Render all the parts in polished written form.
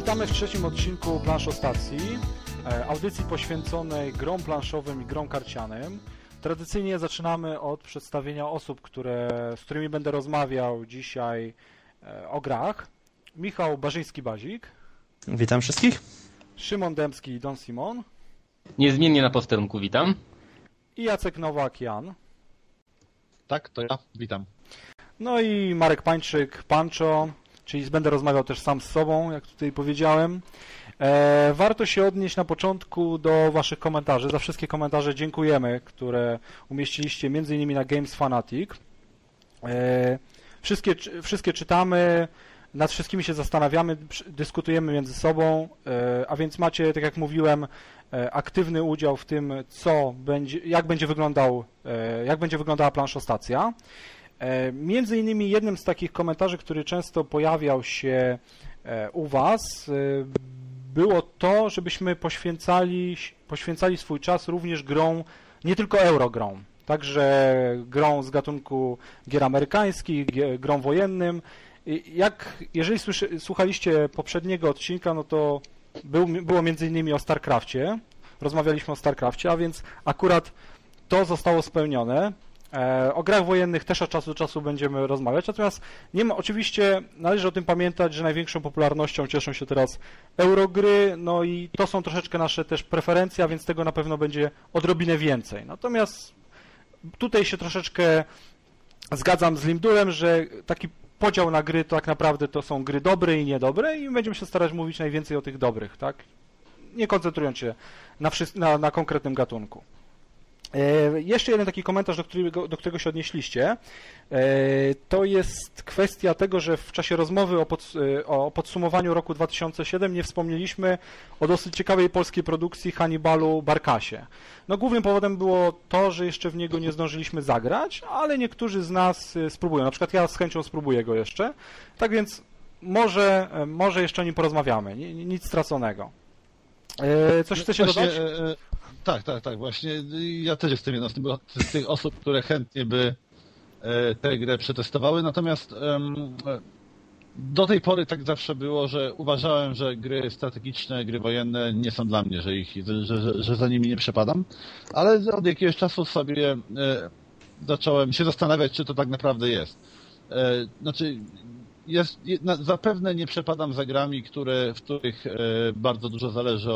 Witamy w trzecim odcinku Planszostacji, audycji poświęconej grom planszowym i grom karcianym. Tradycyjnie zaczynamy od przedstawienia osób, z którymi będę rozmawiał dzisiaj o grach. Michał Barzyński-Bazik. Witam wszystkich. Szymon Dębski, Don Simon. Niezmiennie na posterunku witam. I Jacek Nowak-Jan. Tak, to ja. Witam. No i Marek Pańczyk, Pancho, czyli będę rozmawiał też sam z sobą, jak tutaj powiedziałem. Warto się odnieść na początku do waszych komentarzy. Za wszystkie komentarze dziękujemy, które umieściliście m.in. na Games Fanatic. Wszystkie czytamy, nad wszystkimi się zastanawiamy, dyskutujemy między sobą, a więc macie, tak jak mówiłem, aktywny udział w tym, jak będzie wyglądała planszostacja. Między innymi jednym z takich komentarzy, który często pojawiał się u was, było to, żebyśmy poświęcali swój czas również grom, nie tylko eurogrom, także grom z gatunku gier amerykańskich, grom wojennym. Jeżeli słuchaliście poprzedniego odcinka, no to było między innymi o StarCrafcie, rozmawialiśmy o StarCrafcie, a więc akurat to zostało spełnione. O grach wojennych też od czasu do czasu będziemy rozmawiać, natomiast oczywiście należy o tym pamiętać, że największą popularnością cieszą się teraz eurogry, no i to są troszeczkę nasze też preferencje, a więc tego na pewno będzie odrobinę więcej. Natomiast tutaj się troszeczkę zgadzam z Limdurem, że taki podział na gry to tak naprawdę to są gry dobre i niedobre i będziemy się starać mówić najwięcej o tych dobrych, tak? Nie koncentrując się na konkretnym gatunku. Jeszcze jeden taki komentarz, do którego się odnieśliście, to jest kwestia tego, że w czasie rozmowy o podsumowaniu roku 2007 nie wspomnieliśmy o dosyć ciekawej polskiej produkcji Hannibalu Barkasie. No, głównym powodem było to, że jeszcze w niego nie zdążyliśmy zagrać, ale niektórzy z nas spróbują. Na przykład ja z chęcią spróbuję go jeszcze. Tak więc może jeszcze o nim porozmawiamy. Nic straconego. Coś chcecie dodać? Tak. Właśnie ja też jestem jedną z tych osób, które chętnie by tę grę przetestowały, natomiast do tej pory tak zawsze było, że uważałem, że gry strategiczne, gry wojenne nie są dla mnie, że za nimi nie przepadam, ale od jakiegoś czasu sobie zacząłem się zastanawiać, czy to tak naprawdę jest. Znaczy, zapewne nie przepadam za grami, w których bardzo dużo zależy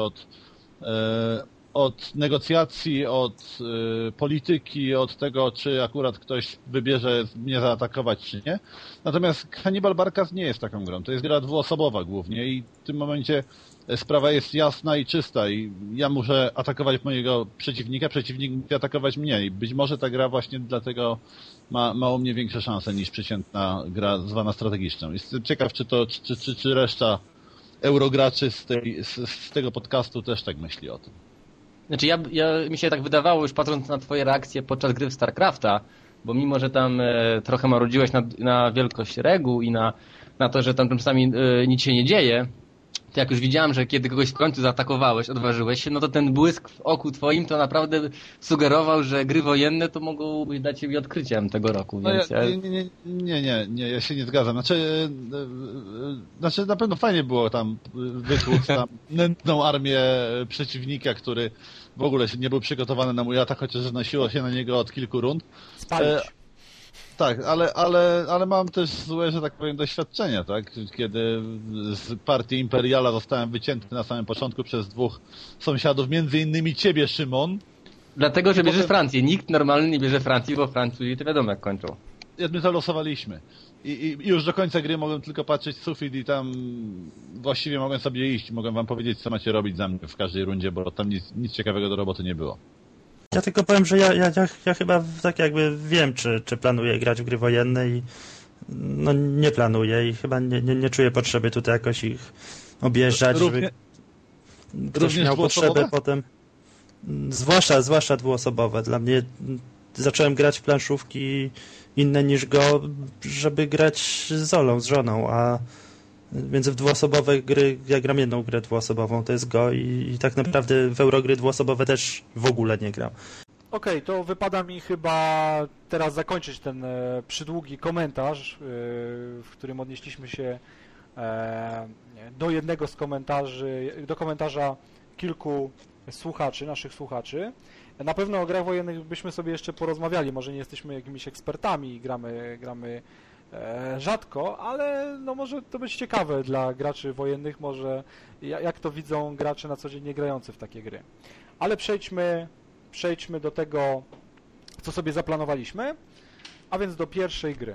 od negocjacji, od polityki, od tego, czy akurat ktoś wybierze mnie zaatakować, czy nie. Natomiast Hannibal Barkas nie jest taką grą. To jest gra dwuosobowa głównie i w tym momencie sprawa jest jasna i czysta i ja muszę atakować mojego przeciwnik musi atakować mnie i być może ta gra właśnie dlatego ma u mnie większe szanse niż przeciętna gra zwana strategiczną. Jestem ciekaw, czy reszta eurograczy z tego podcastu też tak myśli o tym. Znaczy mi się tak wydawało, już patrząc na twoje reakcje podczas gry w StarCrafta, bo mimo, że tam trochę marudziłeś na wielkość reguł i na to, że tam czasami nic się nie dzieje, to jak już widziałem, że kiedy kogoś w końcu zaatakowałeś, odważyłeś się, no to ten błysk w oku twoim to naprawdę sugerował, że gry wojenne to mogą być dla ciebie odkryciem tego roku. No więc nie, ja się nie zgadzam. Znaczy na pewno fajnie było tam wytłuc tam nędzną armię przeciwnika, który w ogóle nie był przygotowany na mój atak, chociaż zanosiło się na niego od kilku rund. Spalić. Tak, ale mam też złe, że tak powiem, doświadczenia, tak? Kiedy z partii Imperiala zostałem wycięty na samym początku przez dwóch sąsiadów, między innymi ciebie, Szymon. Dlatego, że bierzesz Francję. Nikt normalny nie bierze Francji, bo Francuzi to wiadomo jak kończą. My to losowaliśmy. I już do końca gry mogłem tylko patrzeć w sufit i tam właściwie mogłem sobie iść. Mogłem wam powiedzieć, co macie robić za mnie w każdej rundzie, bo tam nic ciekawego do roboty nie było. Ja tylko powiem, że ja chyba tak jakby wiem, czy planuję grać w gry wojenne i no nie planuję i chyba nie czuję potrzeby tutaj jakoś ich objeżdżać, żeby ktoś miał potrzebę potem. Zwłaszcza dwuosobowe. Dla mnie zacząłem grać w planszówki inne niż Go, żeby grać z Zolą, z żoną, a więc w dwuosobowe gry, ja gram jedną grę dwuosobową, to jest Go i tak naprawdę w Eurogry dwuosobowe też w ogóle nie gram. Okej, to wypada mi chyba teraz zakończyć ten przydługi komentarz, w którym odnieśliśmy się do jednego z komentarzy, do komentarza kilku słuchaczy, naszych słuchaczy. Na pewno o grach wojennych byśmy sobie jeszcze porozmawiali, może nie jesteśmy jakimiś ekspertami i gramy rzadko, ale no może to być ciekawe dla graczy wojennych, może jak to widzą gracze na co dzień nie grający w takie gry. Ale przejdźmy do tego, co sobie zaplanowaliśmy, a więc do pierwszej gry.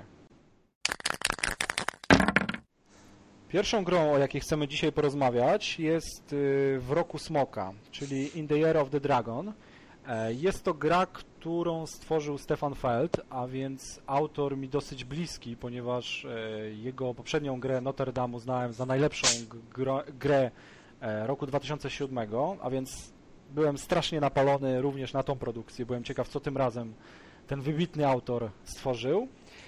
Pierwszą grą, o jakiej chcemy dzisiaj porozmawiać, jest W roku Smoka, czyli In the Year of the Dragon. Jest to gra, którą stworzył Stefan Feld, a więc autor mi dosyć bliski, ponieważ jego poprzednią grę Notre Dame uznałem za najlepszą grę roku 2007, a więc byłem strasznie napalony również na tą produkcję. Byłem ciekaw, co tym razem ten wybitny autor stworzył.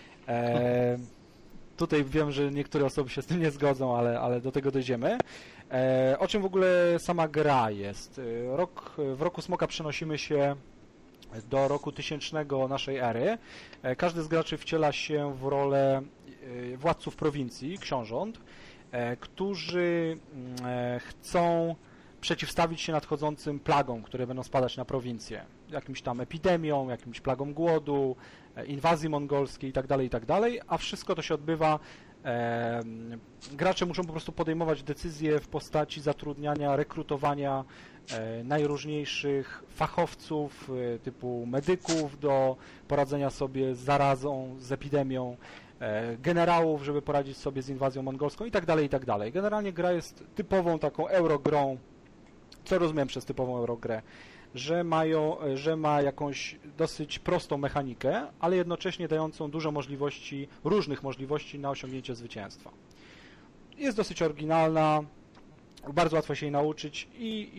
Tutaj wiem, że niektóre osoby się z tym nie zgodzą, ale do tego dojdziemy. O czym w ogóle sama gra jest? W roku Smoka przenosimy się do roku 1000 naszej ery. Każdy z graczy wciela się w rolę władców prowincji, książąt, którzy chcą przeciwstawić się nadchodzącym plagom, które będą spadać na prowincję. Jakimś tam epidemią, jakimś plagom głodu, inwazji mongolskiej itd., a wszystko to się odbywa. Gracze muszą po prostu podejmować decyzje w postaci zatrudniania, rekrutowania najróżniejszych fachowców typu medyków do poradzenia sobie z zarazą, z epidemią, generałów, żeby poradzić sobie z inwazją mongolską itd. Generalnie gra jest typową taką eurogrą. Co rozumiem przez typową eurogrę? Że ma jakąś dosyć prostą mechanikę, ale jednocześnie dającą dużo możliwości, różnych możliwości na osiągnięcie zwycięstwa. Jest dosyć oryginalna, bardzo łatwo się jej nauczyć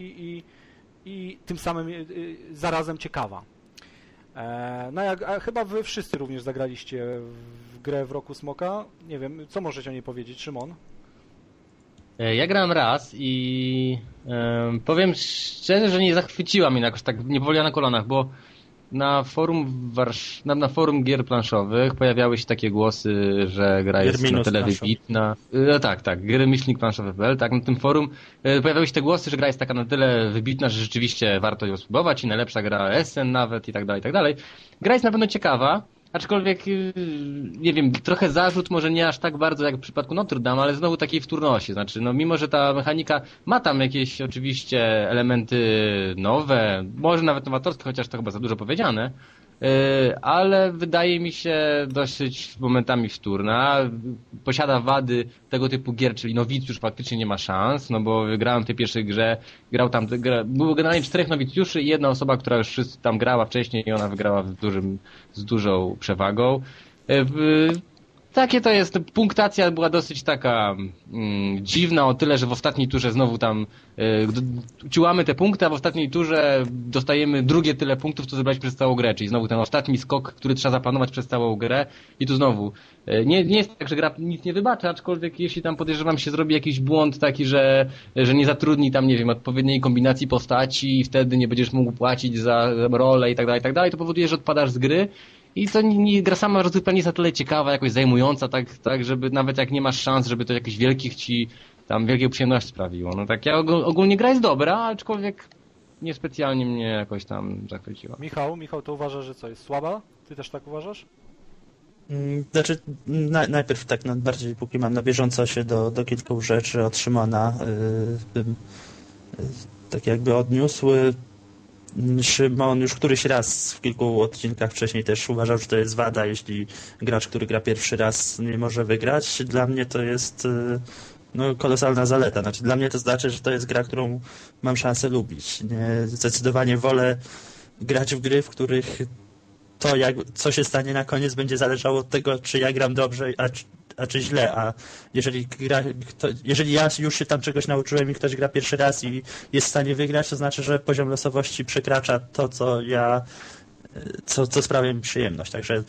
i tym samym zarazem ciekawa. No chyba wy wszyscy również zagraliście w grę W roku Smoka. Nie wiem, co możecie o niej powiedzieć, Szymon? Ja grałem raz i powiem szczerze, że nie zachwyciła mnie jakoś tak, nie powoliła na kolanach, bo na forum gier planszowych pojawiały się takie głosy, że gra jest na tyle wybitna. Tak, gry-planszowe.pl, tak, na tym forum pojawiały się te głosy, że gra jest taka na tyle wybitna, że rzeczywiście warto ją spróbować i najlepsza gra SN nawet i tak dalej. Gra jest na pewno ciekawa. Aczkolwiek, nie wiem, trochę zarzut może nie aż tak bardzo jak w przypadku Notre Dame, ale znowu takiej wtórności. Znaczy, no mimo, że ta mechanika ma tam jakieś oczywiście elementy nowe, może nawet nowatorskie, chociaż to chyba za dużo powiedziane, ale wydaje mi się dosyć momentami wtórna. Posiada wady tego typu gier, czyli nowicjusz faktycznie nie ma szans, no bo grałem w tej pierwszej grze, było generalnie 4 nowicjuszy i jedna osoba, która już tam grała wcześniej i ona wygrała z dużą przewagą. Takie to jest, punktacja była dosyć taka dziwna o tyle, że w ostatniej turze znowu tam ciułamy te punkty, a w ostatniej turze dostajemy drugie tyle punktów, co zebraliśmy przez całą grę, czyli znowu ten ostatni skok, który trzeba zaplanować przez całą grę i tu znowu nie jest tak, że gra nic nie wybacza, aczkolwiek jeśli tam podejrzewam się zrobi jakiś błąd taki, że nie zatrudni tam, nie wiem, odpowiedniej kombinacji postaci i wtedy nie będziesz mógł płacić za rolę i tak dalej, to powoduje, że odpadasz z gry. I to gra sama rozgrywka nie jest na tyle ciekawa, jakoś zajmująca, tak, żeby nawet jak nie masz szans, żeby to jakichś wielkich ci tam wielką przyjemność sprawiło. No tak, ogólnie gra jest dobra, aczkolwiek niespecjalnie mnie jakoś tam zachwyciła. Michał, to uważasz, że co, jest słaba? Ty też tak uważasz? Znaczy, najpierw tak bardziej, póki mam na bieżąco się do kilku rzeczy od Szymona, tak jakby odniósł. Szymon już któryś raz w kilku odcinkach wcześniej też uważał, że to jest wada, jeśli gracz, który gra pierwszy raz, nie może wygrać. Dla mnie to jest kolosalna zaleta. Znaczy, dla mnie to znaczy, że to jest gra, którą mam szansę lubić. Zdecydowanie wolę grać w gry, w których to, co się stanie na koniec, będzie zależało od tego, czy ja gram dobrze, a czy źle. A jeżeli ja już się tam czegoś nauczyłem i ktoś gra pierwszy raz i jest w stanie wygrać, to znaczy, że poziom losowości przekracza to, co sprawia mi przyjemność. Także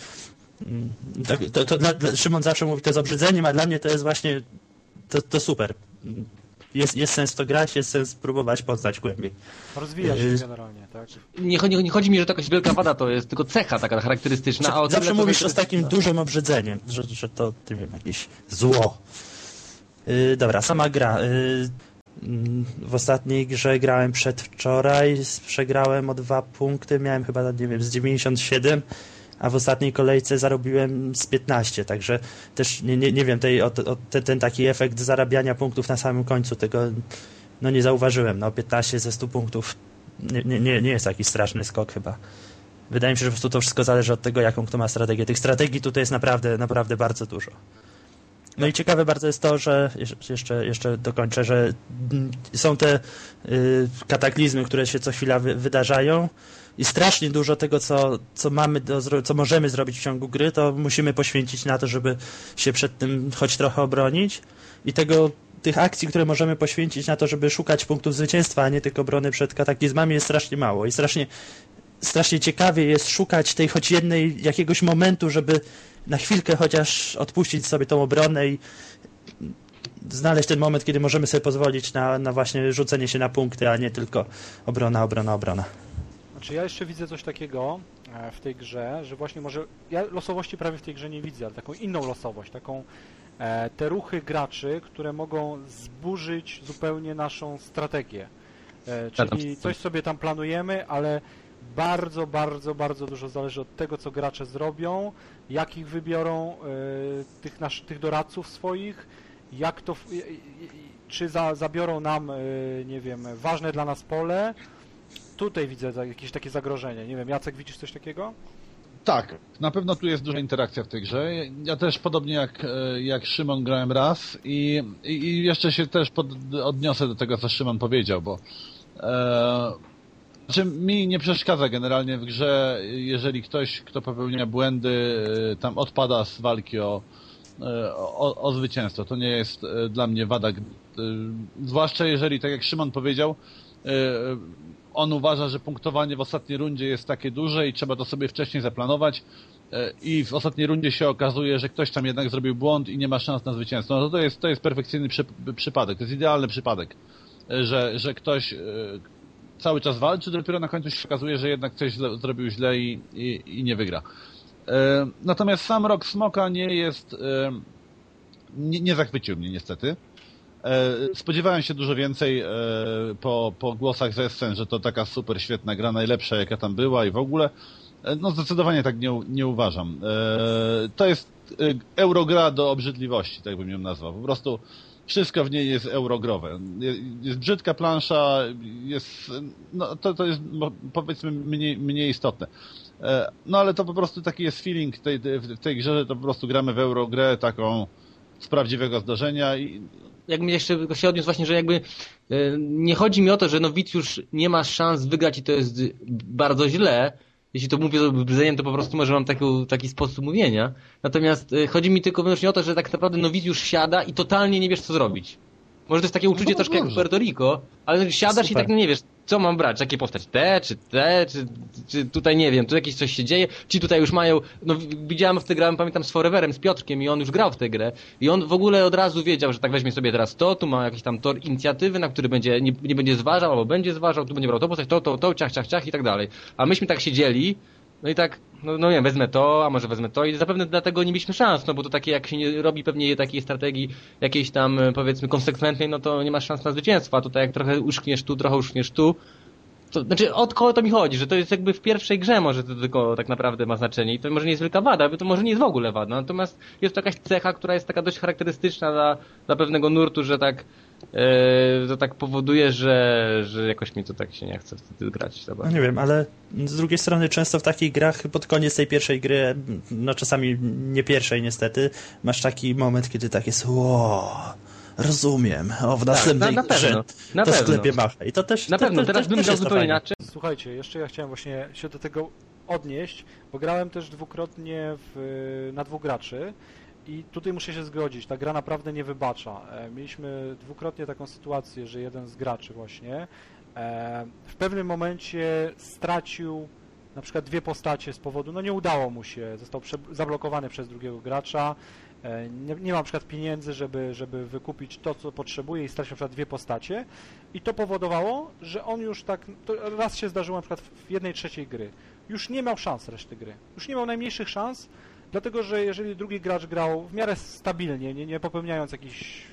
Szymon zawsze mówi to z obrzydzeniem, a dla mnie to jest właśnie to super. Jest sens w to grać, jest sens próbować poznać głębiej. Rozwija się generalnie, tak? Nie chodzi mi, że to jakaś wielka wada, to jest tylko cecha taka charakterystyczna. Zawsze mówisz z takim dużym obrzydzeniem, że to, nie wiem, jakieś zło. Dobra, sama gra. W ostatniej grze grałem przedwczoraj, przegrałem o 2 punkty, miałem chyba, nie wiem, z 97, a w ostatniej kolejce zarobiłem z 15, także też nie wiem, ten taki efekt zarabiania punktów na samym końcu, tego nie zauważyłem. 15 ze 100 punktów nie jest jakiś straszny skok chyba. Wydaje mi się, że po prostu to wszystko zależy od tego, jaką kto ma strategię. Tych strategii tutaj jest naprawdę bardzo dużo. No i ciekawe bardzo jest to, że jeszcze dokończę, że są te kataklizmy, które się co chwila wydarzają i strasznie dużo tego, co możemy zrobić w ciągu gry, to musimy poświęcić na to, żeby się przed tym choć trochę obronić i tych akcji, które możemy poświęcić na to, żeby szukać punktów zwycięstwa, a nie tylko obrony przed kataklizmami, jest strasznie mało i strasznie ciekawie jest szukać tej choć jakiegoś momentu, żeby na chwilkę chociaż odpuścić sobie tą obronę i znaleźć ten moment, kiedy możemy sobie pozwolić na właśnie rzucenie się na punkty, a nie tylko obrona. Znaczy ja jeszcze widzę coś takiego w tej grze, że właśnie ja losowości prawie w tej grze nie widzę, ale taką inną losowość, te ruchy graczy, które mogą zburzyć zupełnie naszą strategię. Czyli coś sobie tam planujemy, ale bardzo dużo zależy od tego, co gracze zrobią, jak ich wybiorą, tych doradców swoich, czy zabiorą nam, nie wiem, ważne dla nas pole. Tutaj widzę jakieś takie zagrożenie. Nie wiem, Jacek, widzisz coś takiego? Tak, na pewno tu jest duża interakcja w tej grze. Ja też podobnie jak Szymon grałem raz i jeszcze się też odniosę do tego, co Szymon powiedział, bo mi nie przeszkadza generalnie w grze, jeżeli ktoś, kto popełnia błędy, tam odpada z walki o zwycięstwo. To nie jest dla mnie wada. Zwłaszcza jeżeli, tak jak Szymon powiedział, on uważa, że punktowanie w ostatniej rundzie jest takie duże i trzeba to sobie wcześniej zaplanować i w ostatniej rundzie się okazuje, że ktoś tam jednak zrobił błąd i nie ma szans na zwycięstwo. No to jest perfekcyjny przypadek, to jest idealny przypadek, że ktoś cały czas walczy, dopiero na końcu się okazuje, że jednak coś zrobił źle i nie wygra. Natomiast sam Rok Smoka nie zachwycił mnie niestety. Spodziewałem się dużo więcej po głosach ze scen, że to taka super świetna gra, najlepsza jaka tam była i w ogóle. No zdecydowanie tak nie uważam. To jest eurogra do obrzydliwości, tak bym ją nazwał. Po prostu wszystko w niej jest eurogrowe. Jest brzydka plansza, to jest powiedzmy mniej istotne. No ale to po prostu taki jest feeling w tej grze, że to po prostu gramy w eurogrę taką z prawdziwego zdarzenia i jakbym jeszcze się odniósł właśnie, że jakby nie chodzi mi o to, że nowicjusz nie ma szans wygrać i to jest bardzo źle. Jeśli to mówię z obrzydzeniem, to po prostu może mam taki sposób mówienia. Natomiast chodzi mi tylko wyłącznie o to, że tak naprawdę nowicjusz siada i totalnie nie wiesz, co zrobić. Może to jest takie uczucie troszkę jak w Puerto Rico, ale siadasz Super. I tak nie wiesz, co mam brać, jakie postać, czy tutaj nie wiem, tu jakieś coś się dzieje, ci tutaj już mają, widziałem w tę grę, pamiętam z Foreverem, z Piotrkiem i on już grał w tę grę i on w ogóle od razu wiedział, że tak weźmie sobie teraz tu ma jakiś tam tor inicjatywy, na który nie będzie zważał, albo będzie zważał, tu będzie brał to postać, to, ciach i tak dalej. A myśmy tak siedzieli, no i tak, nie wiem, wezmę to, a może wezmę to i zapewne dlatego nie mieliśmy szans, bo to takie jak się nie robi pewnie takiej strategii jakiejś tam powiedzmy konsekwentnej, no to nie masz szans na zwycięstwo, a tutaj jak trochę uszkniesz tu, to znaczy od kogo to mi chodzi, że to jest jakby w pierwszej grze może to tylko tak naprawdę ma znaczenie i to może nie jest wielka wada, to może nie jest w ogóle wada, natomiast jest to jakaś cecha, która jest taka dość charakterystyczna dla pewnego nurtu, że tak to tak powoduje, że jakoś mi to tak się nie chce wtedy grać. No nie wiem, ale z drugiej strony często w takich grach pod koniec tej pierwszej gry, czasami nie pierwszej niestety, masz taki moment, kiedy tak jest rozumiem, w następnej grze to sklepie macha. I to też na pewno, teraz bym grał zupełnie inaczej. Słuchajcie, jeszcze ja chciałem właśnie się do tego odnieść, bo grałem też dwukrotnie na 2 graczy i tutaj muszę się zgodzić, ta gra naprawdę nie wybacza. Mieliśmy dwukrotnie taką sytuację, że jeden z graczy właśnie w pewnym momencie stracił na przykład 2 postacie z powodu, nie udało mu się, został zablokowany przez drugiego gracza, nie ma na przykład pieniędzy, żeby wykupić to, co potrzebuje i stracił na przykład 2 postacie i to powodowało, że on już tak, to raz się zdarzyło na przykład w 1/3 gry, już nie miał szans reszty gry, już nie miał najmniejszych szans, dlatego, że jeżeli drugi gracz grał w miarę stabilnie, nie popełniając jakichś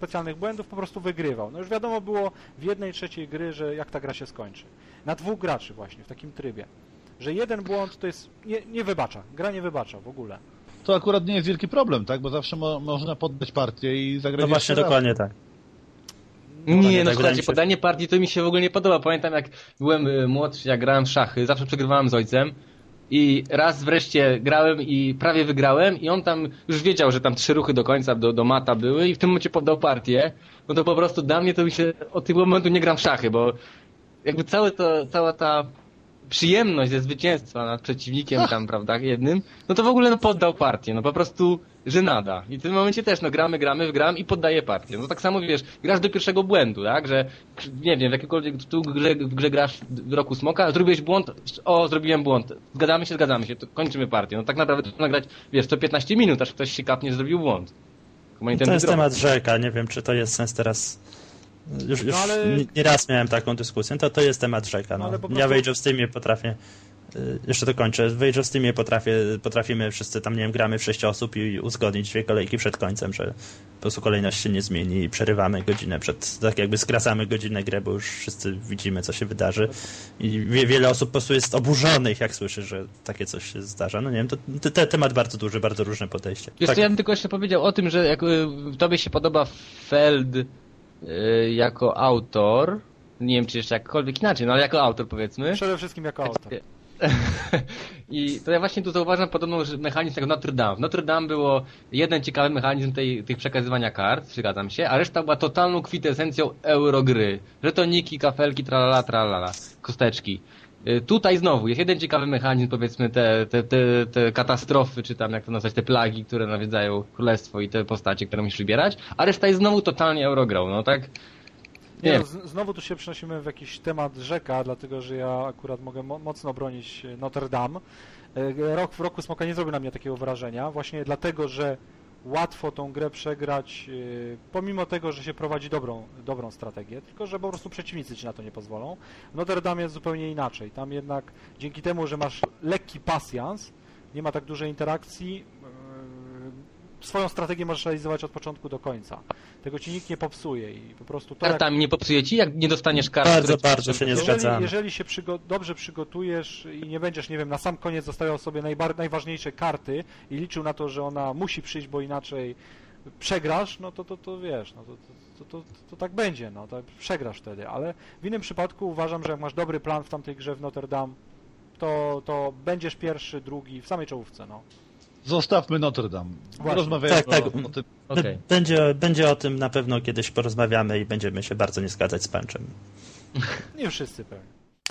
specjalnych błędów, po prostu wygrywał. No już wiadomo było w 1/3 gry, że jak ta gra się skończy. Na 2 graczy właśnie, w takim trybie. Że jeden błąd to jest... Nie wybacza. Gra nie wybacza w ogóle. To akurat nie jest wielki problem, tak? Bo zawsze można poddać partię i zagrać. No właśnie, dokładnie tak. Nie, no słuchajcie, podanie partii to mi się w ogóle nie podoba. Pamiętam, jak byłem młodszy, jak grałem w szachy, zawsze przegrywałem z ojcem i raz wreszcie grałem i prawie wygrałem i on tam już wiedział, że tam 3 ruchy do końca do mata były i w tym momencie poddał partię. No to po prostu dla mnie to mi się od tego momentu nie gram w szachy, bo jakby cała ta przyjemność ze zwycięstwa nad przeciwnikiem tam, prawda, jednym, no to w ogóle poddał partię, no po prostu żenada. I w tym momencie też, wygram i poddaję partię. No tak samo, wiesz, grasz do pierwszego błędu, tak, że nie wiem, w jakiejkolwiek w grze grasz w Roku Smoka, zrobiłeś błąd, zrobiłem błąd, zgadzamy się, to kończymy partię. No tak naprawdę to nagrać, wiesz, co 15 minut, aż ktoś się kapnie, że zrobił błąd. To jest temat rzeka, nie wiem, czy to jest sens teraz. Już no ale... nieraz miałem taką dyskusję, to jest temat rzeka. No. Prostu... Ja w Age of Steamie potrafię, jeszcze to kończę, w Age of Steamie potrafimy wszyscy tam, nie wiem, gramy w 6 osób i uzgodnić 2 kolejki przed końcem, że po prostu kolejność się nie zmieni i przerywamy godzinę tak jakby skracamy godzinę grę, bo już wszyscy widzimy, co się wydarzy i wiele osób po prostu jest oburzonych, jak słyszy, że takie coś się zdarza. No nie wiem, to temat bardzo duży, bardzo różne podejście. Wiesz, tak. Ja bym tylko jeszcze powiedział o tym, że jak tobie się podoba Feld jako autor, nie wiem czy jeszcze jakkolwiek inaczej, no ale jako autor powiedzmy. Przede wszystkim jako autor. I to ja właśnie tu zauważam podobną mechanizm jak Notre Dame. W Notre Dame było jeden ciekawy mechanizm tych przekazywania kart, zgadzam się, a reszta była totalną kwintesencją eurogry. Żetoniki, kafelki, tralala, kosteczki. Tutaj znowu jest jeden ciekawy mechanizm, powiedzmy te katastrofy, czy tam jak to nazwać, te plagi, które nawiedzają królestwo i te postacie, które musisz wybierać, a reszta jest znowu totalnie eurogrą, no tak? Nie. Znowu tu się przenosimy w jakiś temat rzeka, dlatego że ja akurat mogę mocno bronić Notre Dame. Rok w Roku Smoka nie zrobił na mnie takiego wrażenia, właśnie dlatego, że łatwo tą grę przegrać, pomimo tego, że się prowadzi dobrą strategię, tylko że po prostu przeciwnicy ci na to nie pozwolą. W Notre Dame jest zupełnie inaczej. Tam jednak dzięki temu, że masz lekki pasjans, nie ma tak dużej interakcji, swoją strategię możesz realizować od początku do końca. Tego ci nikt nie popsuje i po prostu to kartami nie popsuje ci, jak nie dostaniesz kart. Bardzo się nie zgadzamy. Jeżeli się dobrze przygotujesz i nie będziesz, nie wiem, na sam koniec zostawiał sobie najważniejsze karty i liczył na to, że ona musi przyjść, bo inaczej przegrasz, no to wiesz, no to tak będzie, no to przegrasz wtedy, ale w innym przypadku uważam, że jak masz dobry plan w tamtej grze w Notre Dame, to będziesz pierwszy, drugi, w samej czołówce, no. Zostawmy Notre Dame. Rozmawiamy o tym. Okay. Będzie o tym na pewno kiedyś porozmawiamy i będziemy się bardzo nie zgadzać z Punczem. Nie wszyscy pewnie.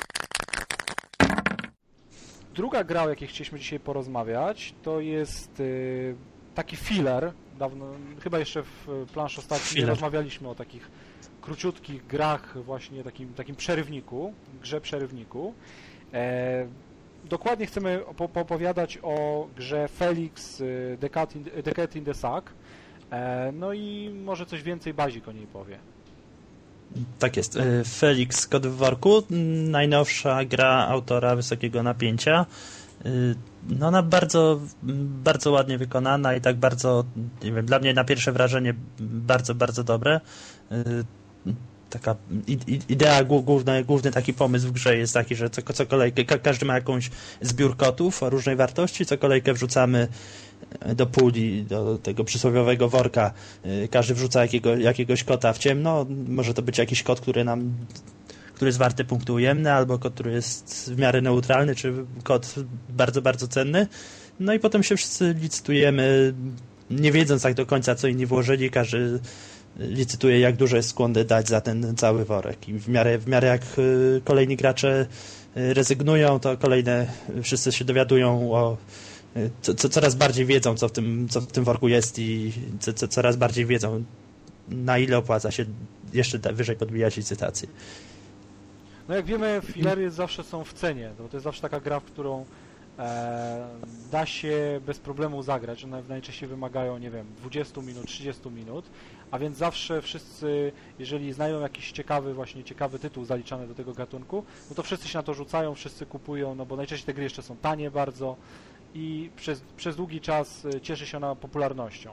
Druga gra, o jakiej chcieliśmy dzisiaj porozmawiać, to jest taki filler. Dawno, chyba jeszcze w plansz ostatnim rozmawialiśmy o takich króciutkich grach, właśnie takim przerywniku, grze przerywniku. Dokładnie chcemy opowiadać o grze Felix Decade in the Sack. No i może coś więcej Bazik o niej powie. Tak jest. Felix Kod w worku, najnowsza gra autora Wysokiego Napięcia. No ona bardzo, bardzo ładnie wykonana i tak bardzo, nie wiem, dla mnie na pierwsze wrażenie bardzo, bardzo dobre. Taka idea, główny taki pomysł w grze jest taki, że co kolejkę, każdy ma jakąś zbiór kotów o różnej wartości, co kolejkę wrzucamy do puli, do tego przysłowiowego worka. Każdy wrzuca jakiegoś kota w ciemno. Może to być jakiś kot, który jest warty punktu ujemny, albo kot, który jest w miarę neutralny, czy kot bardzo, bardzo cenny. No i potem się wszyscy licytujemy, nie wiedząc tak do końca, co inni włożyli. Każdy licytuje, jak dużo jest skłonny dać za ten cały worek. I w miarę jak kolejni gracze rezygnują, to wszyscy się dowiadują coraz bardziej wiedzą, co w tym worku jest i coraz bardziej wiedzą, na ile opłaca się jeszcze wyżej podbijać licytację. No jak wiemy, filery zawsze są w cenie. To jest zawsze taka gra, w którą da się bez problemu zagrać. One najczęściej wymagają, nie wiem, 20 minut, 30 minut, a więc zawsze wszyscy, jeżeli znają jakiś ciekawy tytuł zaliczany do tego gatunku, no to wszyscy się na to rzucają, wszyscy kupują, no bo najczęściej te gry jeszcze są tanie bardzo i przez długi czas cieszy się ona popularnością.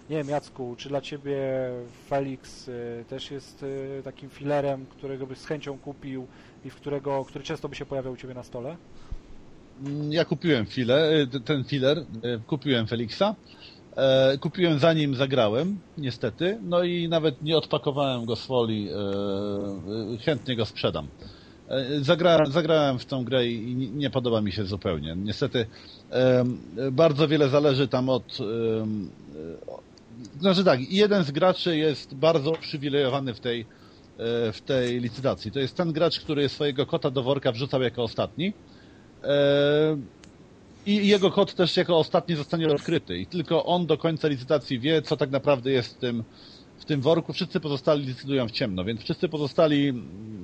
Nie wiem, Jacku, czy dla Ciebie Felix też jest takim filerem, którego byś z chęcią kupił i który często by się pojawiał u Ciebie na stole? Ja kupiłem ten filler, kupiłem Felixa. Kupiłem zanim zagrałem, niestety, no i nawet nie odpakowałem go z folii, chętnie go sprzedam. Zagrałem w tą grę i nie podoba mi się zupełnie. Niestety bardzo wiele zależy tam od... Znaczy tak, jeden z graczy jest bardzo uprzywilejowany w tej licytacji. To jest ten gracz, który swojego kota do worka wrzucał jako ostatni. I jego kod też jako ostatni zostanie odkryty. I tylko on do końca licytacji wie, co tak naprawdę jest w tym worku. Wszyscy pozostali licytują w ciemno, więc wszyscy pozostali...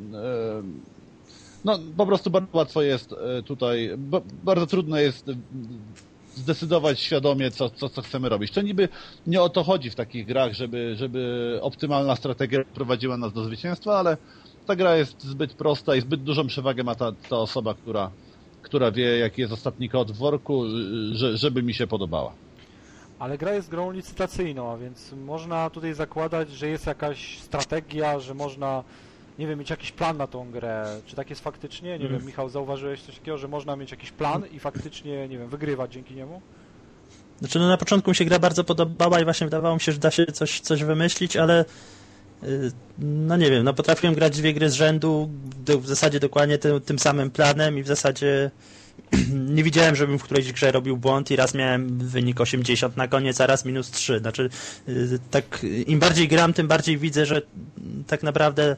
No, po prostu bardzo łatwo jest tutaj... Bardzo trudno jest zdecydować świadomie, co chcemy robić. To niby nie o to chodzi w takich grach, żeby optymalna strategia prowadziła nas do zwycięstwa, ale ta gra jest zbyt prosta i zbyt dużą przewagę ma ta osoba, która wie, jaki jest ostatni kod w worku, żeby mi się podobała. Ale gra jest grą licytacyjną, a więc można tutaj zakładać, że jest jakaś strategia, że można, nie wiem, mieć jakiś plan na tą grę. Czy tak jest faktycznie? Nie wiem, Michał, zauważyłeś coś takiego, że można mieć jakiś plan i faktycznie, nie wiem, wygrywać dzięki niemu? Znaczy, no na początku mi się gra bardzo podobała i właśnie wydawało mi się, że da się coś wymyślić, ale no nie wiem, no potrafiłem grać 2 gry z rzędu w zasadzie dokładnie tym samym planem i w zasadzie nie widziałem, żebym w którejś grze robił błąd i raz miałem wynik 80 na koniec, a raz -3. Znaczy, tak im bardziej gram, tym bardziej widzę, że tak naprawdę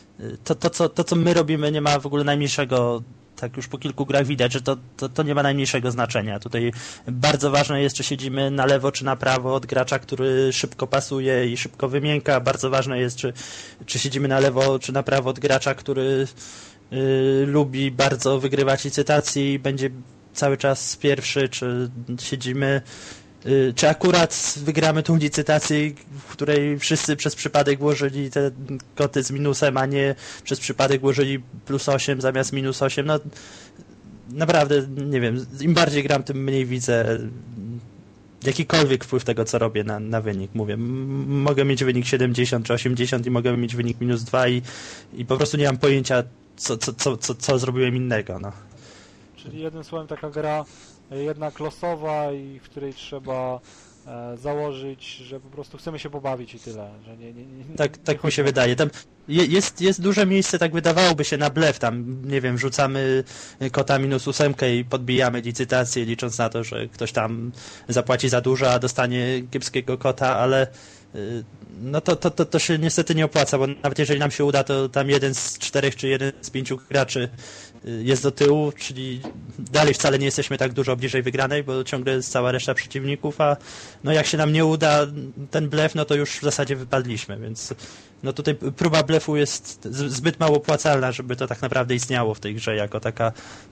to co my robimy, nie ma w ogóle najmniejszego, tak już po kilku grach widać, że to nie ma najmniejszego znaczenia. Tutaj bardzo ważne jest, czy siedzimy na lewo, czy na prawo od gracza, który szybko pasuje i szybko wymięka. Bardzo ważne jest, czy siedzimy na lewo, czy na prawo od gracza, który lubi bardzo wygrywać licytacje i będzie cały czas pierwszy, czy siedzimy, czy akurat wygramy tą licytację, w której wszyscy przez przypadek włożyli te koty z minusem, a nie przez przypadek włożyli +8 zamiast -8. No naprawdę, nie wiem, im bardziej gram, tym mniej widzę jakikolwiek wpływ tego, co robię na wynik. Mówię, mogę mieć wynik 70 czy 80 i mogę mieć wynik -2 i po prostu nie mam pojęcia, co zrobiłem innego. No. Czyli jednym słowem taka gra jednak losowa i w której trzeba założyć, że po prostu chcemy się pobawić i tyle. Że nie tak mi się wydaje. Tam jest duże miejsce, tak wydawałoby się, na blef. Tam, nie wiem, rzucamy kota -8 i podbijamy licytację, licząc na to, że ktoś tam zapłaci za dużo, a dostanie kiepskiego kota, ale no to się niestety nie opłaca, bo nawet jeżeli nam się uda, to tam 1 z 4 czy 1 z 5 graczy jest do tyłu, czyli dalej wcale nie jesteśmy tak dużo bliżej wygranej, bo ciągle jest cała reszta przeciwników, a no jak się nam nie uda ten blef, no to już w zasadzie wypadliśmy, więc no tutaj próba blefu jest zbyt mało opłacalna, żeby to tak naprawdę istniało w tej grze jako taka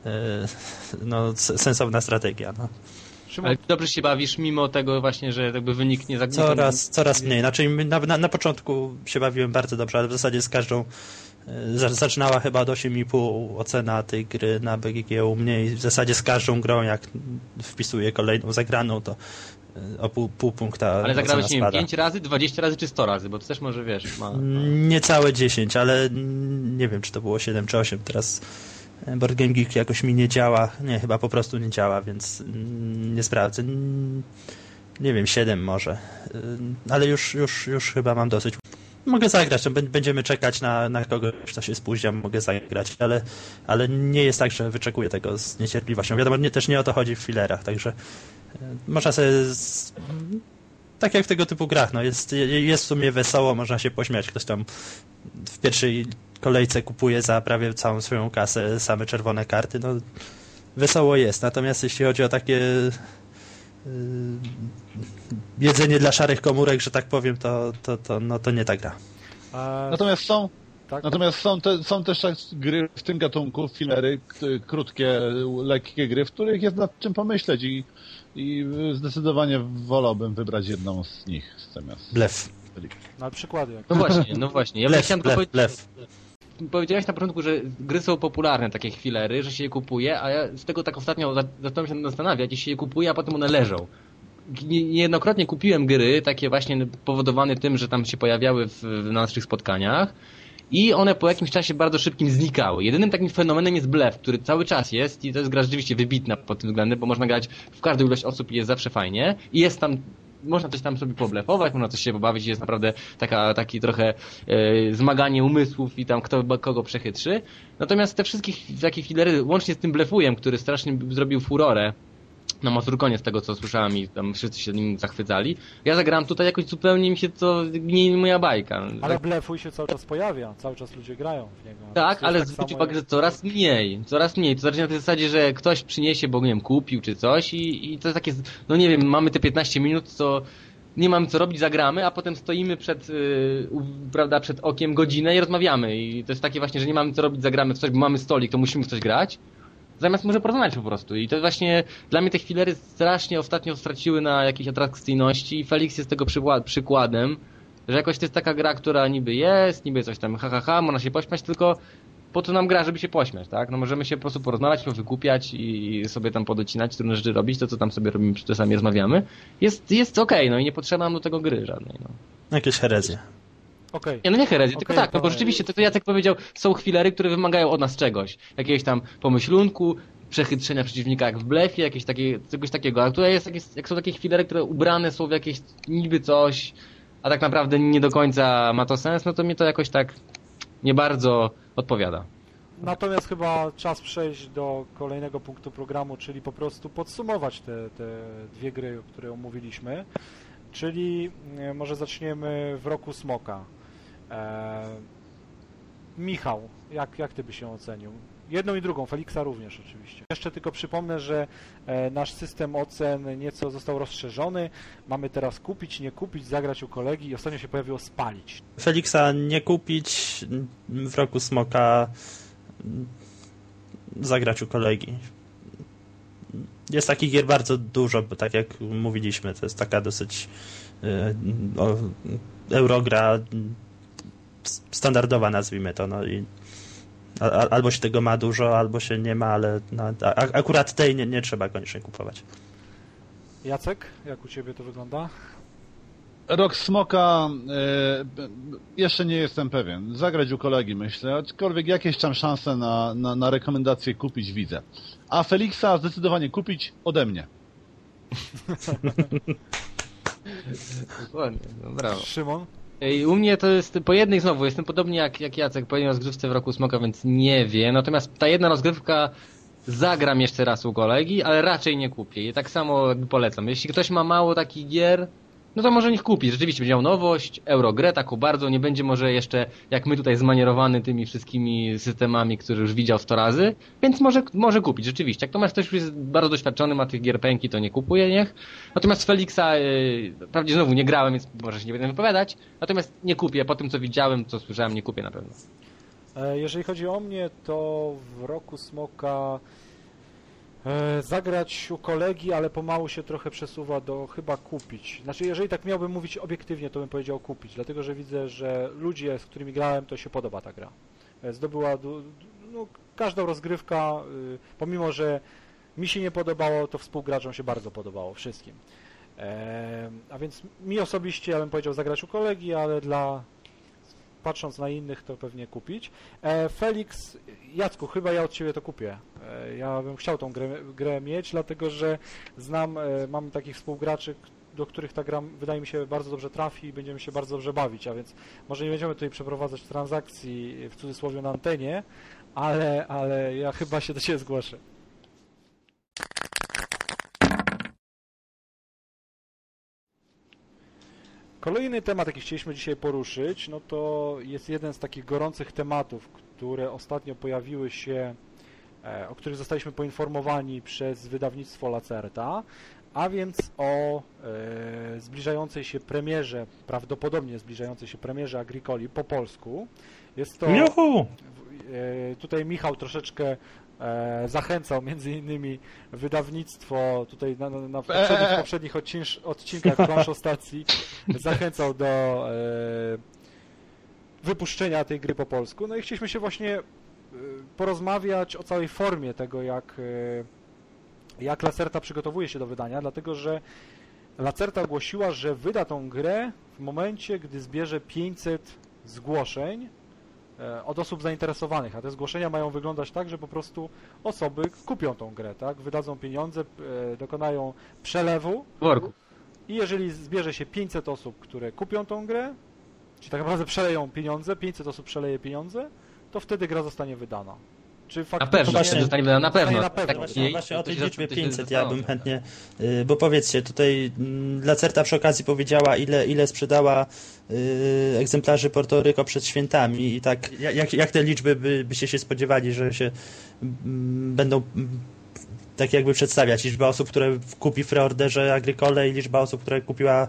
no, sensowna strategia. No. Ale dobrze się bawisz, mimo tego właśnie, że jakby wynik nie zagniewa. Coraz mniej. Znaczy na początku się bawiłem bardzo dobrze, ale w zasadzie z każdą zaczynała chyba od 8,5 ocena tej gry na BGG u mnie i w zasadzie z każdą grą, jak wpisuję kolejną zagraną, to o pół punkta. Ale zagrałeś, nie wiem, 5 razy, 20 razy czy 100 razy, bo to też może, wiesz, ma... Niecałe 10, ale nie wiem, czy to było 7 czy 8. Teraz Board Game Geek jakoś mi nie działa. Nie, chyba po prostu nie działa, więc nie sprawdzę. Nie wiem, 7 może. Ale już chyba mam dosyć. Mogę zagrać, będziemy czekać na kogoś, kto się spóźnia, mogę zagrać, ale nie jest tak, że wyczekuję tego z niecierpliwością. Wiadomo, też nie o to chodzi w filerach, także można sobie tak jak w tego typu grach, no jest w sumie wesoło, można się pośmiać, ktoś tam w pierwszej kolejce kupuje za prawie całą swoją kasę same czerwone karty, no wesoło jest, natomiast jeśli chodzi o takie jedzenie dla szarych komórek, że tak powiem, to nie ta gra. Natomiast są też gry w tym gatunku, filery, krótkie, lekkie gry, w których jest nad czym pomyśleć i zdecydowanie wolałbym wybrać jedną z nich zamiast... Blef. Na przykłady. No właśnie. Ja blef. Powiedziałeś na początku, że gry są popularne, takie filery, że się je kupuje, a ja z tego tak ostatnio zacząłem się zastanawiać, jeśli się je kupuje, a potem one leżą. niejednokrotnie kupiłem gry, takie właśnie powodowane tym, że tam się pojawiały na naszych spotkaniach i one po jakimś czasie bardzo szybkim znikały. Jedynym takim fenomenem jest blef, który cały czas jest i to jest gra rzeczywiście wybitna pod tym względem, bo można grać w każdą ilość osób i jest zawsze fajnie i jest tam, można coś tam sobie poblefować, można coś się pobawić, jest naprawdę taki trochę zmaganie umysłów i tam kto kogo przechytrzy. Natomiast te wszystkie takie fillery, łącznie z tym blefujem, który strasznie zrobił furorę na Mazurkonie z tego co słyszałem i tam wszyscy się nim zachwycali. Ja zagrałem tutaj jakoś zupełnie mi się to nie moja bajka. Ale blefuj się cały czas pojawia, cały czas ludzie grają w niego. Tak, ale zwróć uwagę, że coraz mniej. To zacznie na tej zasadzie, że ktoś przyniesie, bo nie wiem, kupił czy coś i to jest takie, no nie wiem, mamy te 15 minut, to nie mamy co robić, zagramy, a potem stoimy przed okiem godzinę i rozmawiamy. I to jest takie właśnie, że nie mamy co robić, zagramy w coś, bo mamy stolik, to musimy w coś grać. Zamiast może porozmawiać po prostu. I to właśnie dla mnie te chwillery strasznie ostatnio straciły na jakiejś atrakcyjności i Felix jest tego przykładem, że jakoś to jest taka gra, która niby coś tam można się pośmiać, tylko po co nam gra, żeby się pośmiać, tak? No możemy się po prostu porozmawiać, powygłupiać i sobie tam podocinać, trudne rzeczy robić, to co tam sobie robimy, czasami rozmawiamy. Jest okej, no i nie potrzeba nam do tego gry żadnej, no. Jakieś herezje. Okay. Nie, no nie herezję, tylko tak, no bo rzeczywiście, to Jacek powiedział, są chwillery, które wymagają od nas czegoś. Jakiegoś tam pomyślunku, przechytrzenia przeciwnika jak w blefie, czegoś takiego. A tutaj jak są takie chwillery, które ubrane są w jakieś niby coś, a tak naprawdę nie do końca ma to sens, no to mnie to jakoś tak nie bardzo odpowiada. Natomiast chyba czas przejść do kolejnego punktu programu, czyli po prostu podsumować te dwie gry, które omówiliśmy. Czyli może zaczniemy w Roku Smoka. Michał, jak ty byś się ocenił? Jedną i drugą, Feliksa również oczywiście. Jeszcze tylko przypomnę, że nasz system ocen nieco został rozszerzony. Mamy teraz kupić, nie kupić, zagrać u kolegi i ostatnio się pojawiło spalić. Feliksa nie kupić, w Roku Smoka zagrać u kolegi. Jest takich gier bardzo dużo, bo tak jak mówiliśmy, to jest taka dosyć eurogra standardowa, nazwijmy to. No i albo się tego ma dużo, albo się nie ma, ale no, akurat tej nie trzeba koniecznie kupować. Jacek, jak u ciebie to wygląda? Rok Smoka jeszcze nie jestem pewien. Zagrać u kolegi, myślę, aczkolwiek jakieś tam szanse na rekomendację kupić widzę. A Feliksa zdecydowanie kupić ode mnie. Dokładnie, no brawo. Szymon? U mnie to jest po jednej znowu, jestem podobnie jak Jacek po jednej rozgrywce w Roku Smoka, więc nie wiem. Natomiast ta jedna rozgrywka zagram jeszcze raz u kolegi, ale raczej nie kupię. I tak samo jakby polecam. Jeśli ktoś ma mało takich gier, no to może niech kupi. Rzeczywiście będzie miał nowość, Eurogrę taką bardzo, nie będzie może jeszcze jak my tutaj zmanierowany tymi wszystkimi systemami, które już widział 100 razy, więc może kupić, rzeczywiście. Jak Tomasz też już jest bardzo doświadczony, ma tych gier pęki, to nie kupuje, niech. Natomiast Feliksa, wprawdzie znowu nie grałem, więc może się nie będę wypowiadać, natomiast nie kupię, po tym co widziałem, co słyszałem, nie kupię na pewno. Jeżeli chodzi o mnie, to w Roku Smoka zagrać u kolegi, ale pomału się trochę przesuwa do chyba kupić. Znaczy, jeżeli tak miałbym mówić obiektywnie, to bym powiedział kupić, dlatego że widzę, że ludzie, z którymi grałem, to się podoba ta gra. Zdobyła każdą rozgrywka, pomimo że mi się nie podobało, to współgraczom się bardzo podobało, wszystkim. A więc mi osobiście, ja bym powiedział zagrać u kolegi, ale patrząc na innych, to pewnie kupić. Felix, Jacku, chyba ja od Ciebie to kupię. Ja bym chciał tą grę mieć, dlatego że mam takich współgraczy, do których ta gra wydaje mi się bardzo dobrze trafi i będziemy się bardzo dobrze bawić, a więc może nie będziemy tutaj przeprowadzać transakcji w cudzysłowie na antenie, ale ja chyba się do Ciebie zgłoszę. Kolejny temat, jaki chcieliśmy dzisiaj poruszyć, no to jest jeden z takich gorących tematów, które ostatnio pojawiły się, o których zostaliśmy poinformowani przez wydawnictwo Lacerta, a więc o zbliżającej się premierze, prawdopodobnie zbliżającej się premierze Agricoli po polsku. Jest to... Juhu! Tutaj Michał troszeczkę zachęcał między innymi wydawnictwo tutaj na poprzednich odcinkach Planszo Stacji zachęcał do wypuszczenia tej gry po polsku. No i chcieliśmy się właśnie porozmawiać o całej formie tego, jak Lacerta przygotowuje się do wydania, dlatego że Lacerta ogłosiła, że wyda tą grę w momencie, gdy zbierze 500 zgłoszeń od osób zainteresowanych, a te zgłoszenia mają wyglądać tak, że po prostu osoby kupią tą grę, tak? Wydadzą pieniądze, dokonają przelewu i jeżeli zbierze się 500 osób, które kupią tą grę, czyli tak naprawdę przeleją pieniądze, 500 osób przeleje pieniądze, to wtedy gra zostanie wydana. Czy faktycznie... Na pewno, zostanie wydana na pewno. Tak, właśnie o tej liczbie 500 ja bym chętnie, bo powiedzcie, tutaj Lacerta przy okazji powiedziała, ile sprzedała egzemplarzy Porto Rico przed świętami i tak, jak te liczby byście się spodziewali, że się będą tak jakby przedstawiać? Liczba osób, które kupi w preorderze Agricole i liczba osób, które kupiła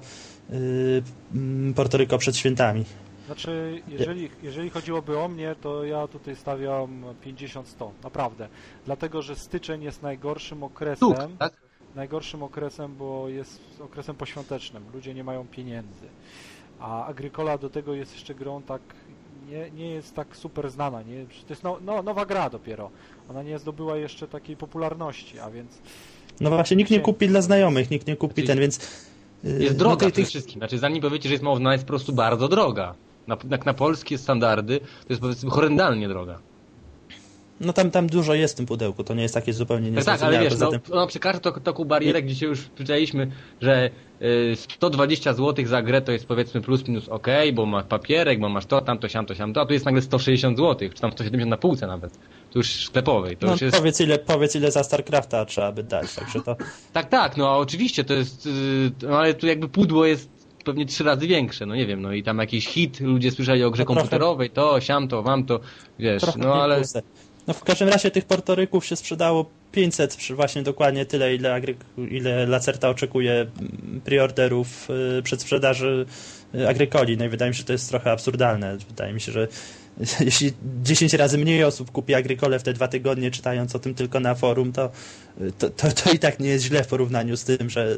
Porto Rico przed świętami. Znaczy, jeżeli chodziłoby o mnie, to ja tutaj stawiam 50-100, naprawdę. Dlatego, że styczeń jest najgorszym okresem, najgorszym okresem, bo jest okresem poświątecznym. Ludzie nie mają pieniędzy. A Agricola do tego jest jeszcze grą tak, nie jest tak super znana. Nie? To jest nowa gra dopiero. Ona nie zdobyła jeszcze takiej popularności, a więc... No właśnie, nikt nie kupi dla znajomych, nikt nie kupi więc... Jest droga przede wszystkim. Znaczy, zanim powiecie, że jest mało znana, jest po prostu bardzo droga. Jak na polskie standardy, to jest powiedzmy horrendalnie droga. No tam dużo jest w tym pudełku, to nie jest takie zupełnie niezrozumiałe. Tak, ale wiesz, ona przekracza taką barierę, gdzie się już przyzwyczailiśmy, że 120 zł za grę to jest powiedzmy plus minus ok, bo masz papierek, bo masz to, tamto, siamto, a tu jest nagle 160 zł, czy tam 170 na półce nawet. To już sklepowej. To już jest... powiedz ile za StarCrafta trzeba by dać, także to... Tak, no oczywiście, to jest, no ale tu jakby pudło jest pewnie 3 razy większe, no nie wiem, no i tam jakiś hit, ludzie słyszeli o grze komputerowej, to, siamto, wamto, wiesz, no ale... Puste. No w każdym razie tych Portoryków się sprzedało 500, właśnie dokładnie tyle, ile Lacerta oczekuje preorderów przedsprzedaży Agricoli. No i wydaje mi się, że to jest trochę absurdalne. Wydaje mi się, że jeśli 10 razy mniej osób kupi Agricole w te 2 tygodnie, czytając o tym tylko na forum, to i tak nie jest źle w porównaniu z tym, że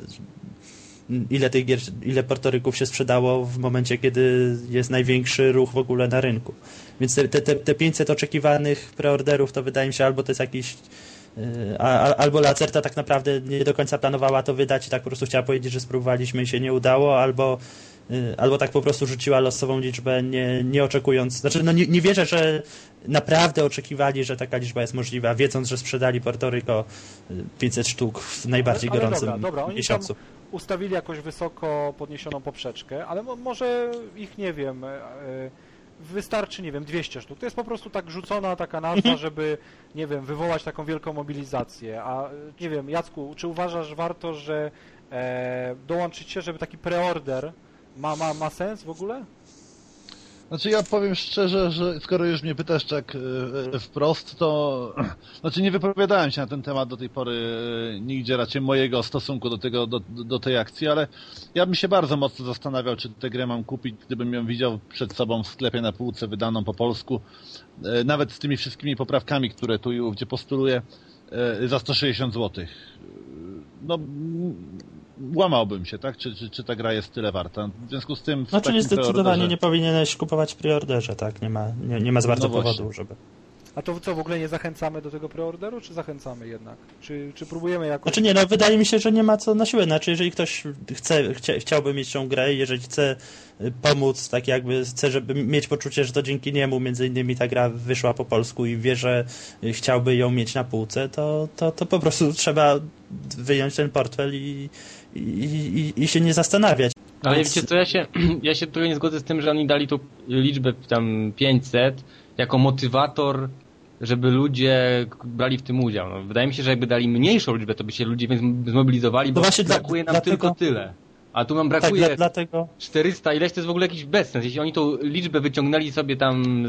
ile Portoryków się sprzedało w momencie, kiedy jest największy ruch w ogóle na rynku. Więc te 500 oczekiwanych preorderów to wydaje mi się albo to jest jakiś albo Lacerta tak naprawdę nie do końca planowała to wydać i tak po prostu chciała powiedzieć, że spróbowaliśmy i się nie udało, albo tak po prostu rzuciła losową liczbę, nie oczekując, znaczy no nie wierzę, że naprawdę oczekiwali, że taka liczba jest możliwa, wiedząc, że sprzedali Porto Rico 500 sztuk w najbardziej gorącym miesiącu. Ustawili jakoś wysoko podniesioną poprzeczkę, ale może ich, nie wiem, wystarczy, nie wiem, 200 sztuk. To jest po prostu tak rzucona taka nazwa, żeby, nie wiem, wywołać taką wielką mobilizację. A nie wiem, Jacku, czy uważasz warto, że dołączyć się, żeby taki preorder ma sens w ogóle? Znaczy ja powiem szczerze, że skoro już mnie pytasz tak wprost, to znaczy nie wypowiadałem się na ten temat do tej pory nigdzie raczej mojego stosunku do tej akcji, ale ja bym się bardzo mocno zastanawiał, czy tę grę mam kupić, gdybym ją widział przed sobą w sklepie na półce wydaną po polsku, nawet z tymi wszystkimi poprawkami, które tu i ówdzie postuluję, za 160 zł. No łamałbym się, tak? Czy ta gra jest tyle warta? W związku z tym... Znaczy zdecydowanie nie powinieneś kupować w preorderze, tak? Nie ma zwarto powodu, żeby... A to co, w ogóle nie zachęcamy do tego preorderu, czy zachęcamy jednak? Czy próbujemy jakoś... Znaczy nie, no wydaje mi się, że nie ma co na siłę. Znaczy jeżeli ktoś chciałby mieć tą grę i jeżeli chce pomóc, tak jakby chce, żeby mieć poczucie, że to dzięki niemu między innymi ta gra wyszła po polsku i wie, że chciałby ją mieć na półce, to po prostu trzeba wyjąć ten portfel i się nie zastanawiać. Ale wiecie co, ja się trochę nie zgodzę z tym, że oni dali tu liczbę tam 500 jako motywator, żeby ludzie brali w tym udział. No, wydaje mi się, że jakby dali mniejszą liczbę, to by się ludzie zmobilizowali, bo właśnie brakuje nam tylko tyle. A tu nam brakuje 400, ileś to jest w ogóle jakiś bezsens. Jeśli oni tą liczbę wyciągnęli sobie tam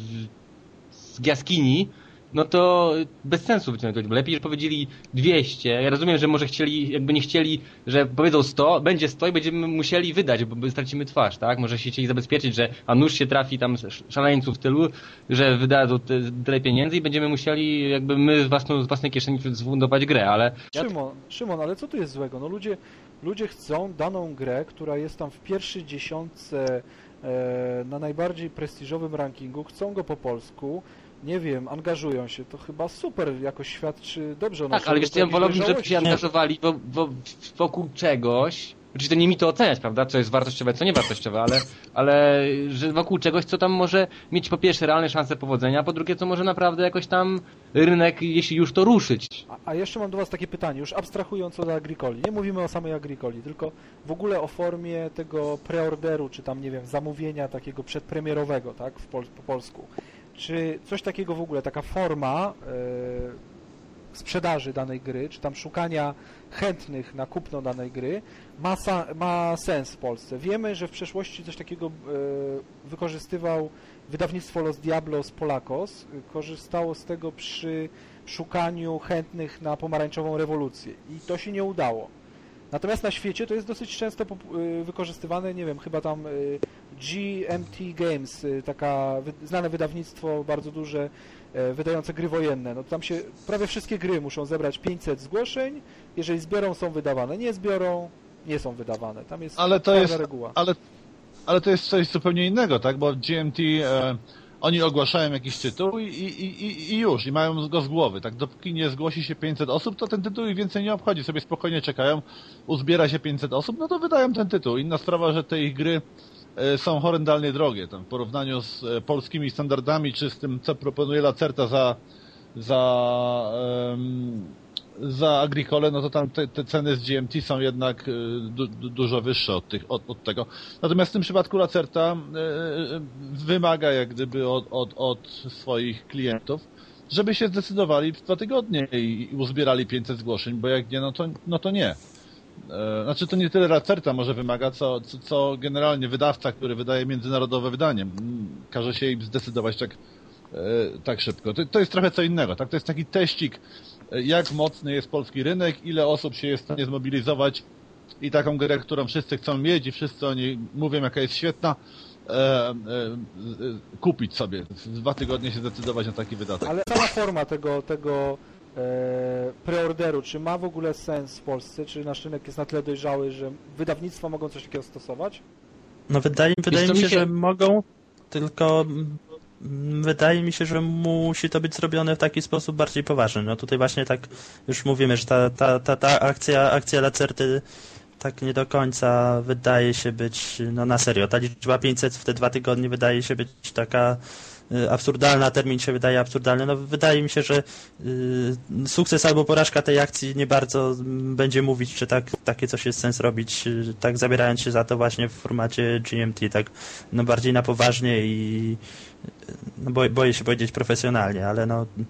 z jaskini, no to bez sensu wyciągnąć. Lepiej, że powiedzieli 200. Ja rozumiem, że może nie chcieli, że powiedzą 100, będzie 100 i będziemy musieli wydać, bo stracimy twarz, tak? Może się chcieli zabezpieczyć, że a nuż się trafi tam szaleńców w tylu, że wydadzą tyle pieniędzy i będziemy musieli jakby my z własnej kieszeni zfundować grę, ale... Szymon, ale co tu jest złego? No ludzie chcą daną grę, która jest tam w pierwszej dziesiątce na najbardziej prestiżowym rankingu, chcą go po polsku, nie wiem, angażują się, to chyba super jakoś świadczy dobrze o naszym. Tak, ale wiesz, ja wolałbym, żeby się angażowali wokół czegoś, oczywiście nie mi to oceniać, prawda, co jest wartościowe, co niewartościowe, ale że wokół czegoś, co tam może mieć po pierwsze realne szanse powodzenia, a po drugie, co może naprawdę jakoś tam rynek, jeśli już to ruszyć. A jeszcze mam do Was takie pytanie, już abstrahując od Agricoli. Nie mówimy o samej Agricoli, tylko w ogóle o formie tego preorderu, czy tam, nie wiem, zamówienia takiego przedpremierowego, tak, po polsku. Czy coś takiego w ogóle, taka forma sprzedaży danej gry, czy tam szukania chętnych na kupno danej gry ma sens w Polsce. Wiemy, że w przeszłości coś takiego wykorzystywał wydawnictwo Los Diablos Polakos, korzystało z tego przy szukaniu chętnych na pomarańczową rewolucję i to się nie udało. Natomiast na świecie to jest dosyć często wykorzystywane, nie wiem, chyba tam GMT Games, taka znane wydawnictwo, bardzo duże, wydające gry wojenne. No tam się prawie wszystkie gry muszą zebrać 500 zgłoszeń, jeżeli zbiorą, są wydawane, nie zbiorą, nie są wydawane. Tam jest twarda reguła. Ale to jest coś zupełnie innego, tak? Bo GMT, oni ogłaszają jakiś tytuł i już, i mają go z głowy, tak? Dopóki nie zgłosi się 500 osób, to ten tytuł ich więcej nie obchodzi, sobie spokojnie czekają, uzbiera się 500 osób, no to wydają ten tytuł. Inna sprawa, że te ich gry są horrendalnie drogie, tam w porównaniu z polskimi standardami, czy z tym, co proponuje Lacerta za Agricole, no to tam te ceny z GMT są jednak dużo wyższe od tego. Natomiast w tym przypadku Lacerta wymaga jak gdyby od swoich klientów, żeby się zdecydowali w 2 tygodnie i uzbierali 500 zgłoszeń, bo jak nie, no to nie. Znaczy to nie tyle Lacerta może wymaga, co generalnie wydawca, który wydaje międzynarodowe wydanie. Każe się im zdecydować tak szybko. To jest trochę co innego, tak? To jest taki teścik, jak mocny jest polski rynek, ile osób się jest w stanie zmobilizować i taką grę, którą wszyscy chcą mieć i wszyscy oni mówią, jaka jest świetna, kupić sobie. W 2 tygodnie się zdecydować na taki wydatek. Ale sama forma tego preorderu, czy ma w ogóle sens w Polsce? Czy nasz rynek jest na tyle dojrzały, że wydawnictwa mogą coś takiego stosować? No wydaje mi się, że mogą, tylko wydaje mi się, że musi to być zrobione w taki sposób bardziej poważny. No tutaj właśnie tak już mówimy, że ta akcja Lacerty tak nie do końca wydaje się być, no na serio, ta liczba 500 w te 2 tygodnie wydaje się być taka absurdalna, termin się wydaje absurdalny. No wydaje mi się, że sukces albo porażka tej akcji nie bardzo będzie mówić, czy takie coś jest sens robić, tak zabierając się za to właśnie w formacie GMT, tak no bardziej na poważnie i no boję się powiedzieć profesjonalnie, ale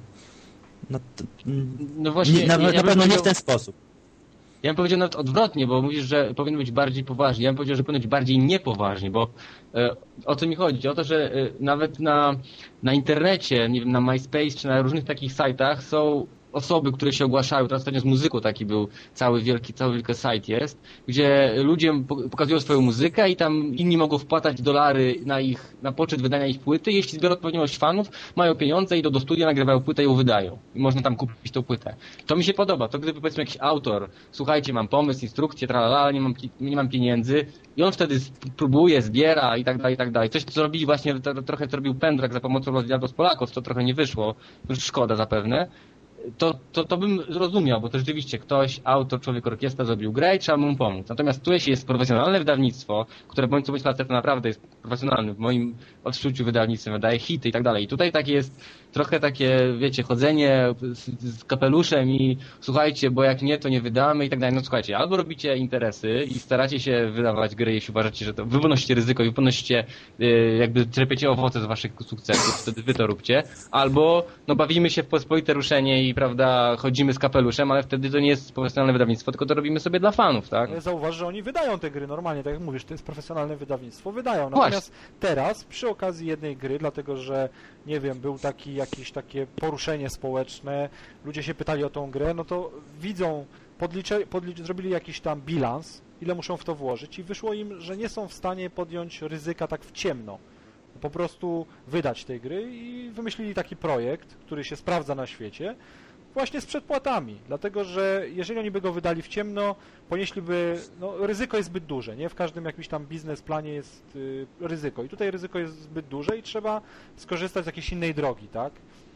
no właśnie, na pewno nie w ten sposób. Ja bym powiedział nawet odwrotnie, bo mówisz, że powinno być bardziej poważnie. Ja bym powiedział, że powinno być bardziej niepoważnie, bo o co mi chodzi? O to, że nawet na internecie, nie wiem, na MySpace czy na różnych takich sajtach są osoby, które się ogłaszają. Teraz ostatnio z muzyką taki był cały wielki site jest, gdzie ludzie pokazują swoją muzykę i tam inni mogą wpłacać dolary na poczet wydania ich płyty. Jeśli zbiorą odpowiednią ilość fanów, mają pieniądze, idą do studia, nagrywają płytę i ją wydają. I można tam kupić tą płytę. To mi się podoba. To gdyby powiedzmy jakiś autor, słuchajcie, mam pomysł, instrukcję, tralala, nie mam pieniędzy i on wtedy próbuje, zbiera i tak dalej, i tak dalej. Coś, co zrobili właśnie, trochę co robił Pendrak za pomocą Los Diablos Polakos, to trochę nie wyszło. Szkoda zapewne. To bym zrozumiał, bo to rzeczywiście ktoś, autor, człowiek orkiestra zrobił grę i trzeba mu pomóc. Natomiast tu jeśli jest profesjonalne wydawnictwo, które bądź co bądź Lacerta naprawdę jest profesjonalnym, w moim odczuciu wydawnictwem, wydaje hity i tak dalej. I tutaj takie jest trochę takie, wiecie, chodzenie z kapeluszem i słuchajcie, bo jak nie, to nie wydamy i tak dalej. No słuchajcie, albo robicie interesy i staracie się wydawać gry, jeśli uważacie, że to wy ponosicie ryzyko i wy ponosicie, jakby czerpiecie owoce z waszych sukcesów, wtedy wy to róbcie. Albo no bawimy się w pospolite ruszenie i prawda, chodzimy z kapeluszem, ale wtedy to nie jest profesjonalne wydawnictwo, tylko to robimy sobie dla fanów, tak? Ale zauważ, że oni wydają te gry normalnie, tak jak mówisz, to jest profesjonalne wydawnictwo, wydają. Natomiast teraz, przy okazji jednej gry, dlatego że, nie wiem, był jakieś takie poruszenie społeczne, ludzie się pytali o tą grę, no to widzą, zrobili jakiś tam bilans, ile muszą w to włożyć i wyszło im, że nie są w stanie podjąć ryzyka tak w ciemno. Po prostu wydać tej gry i wymyślili taki projekt, który się sprawdza na świecie, właśnie z przedpłatami, dlatego że jeżeli oni by go wydali w ciemno, ponieśliby, no ryzyko jest zbyt duże, nie? W każdym jakimś tam biznesplanie jest ryzyko i tutaj ryzyko jest zbyt duże i trzeba skorzystać z jakiejś innej drogi, tak?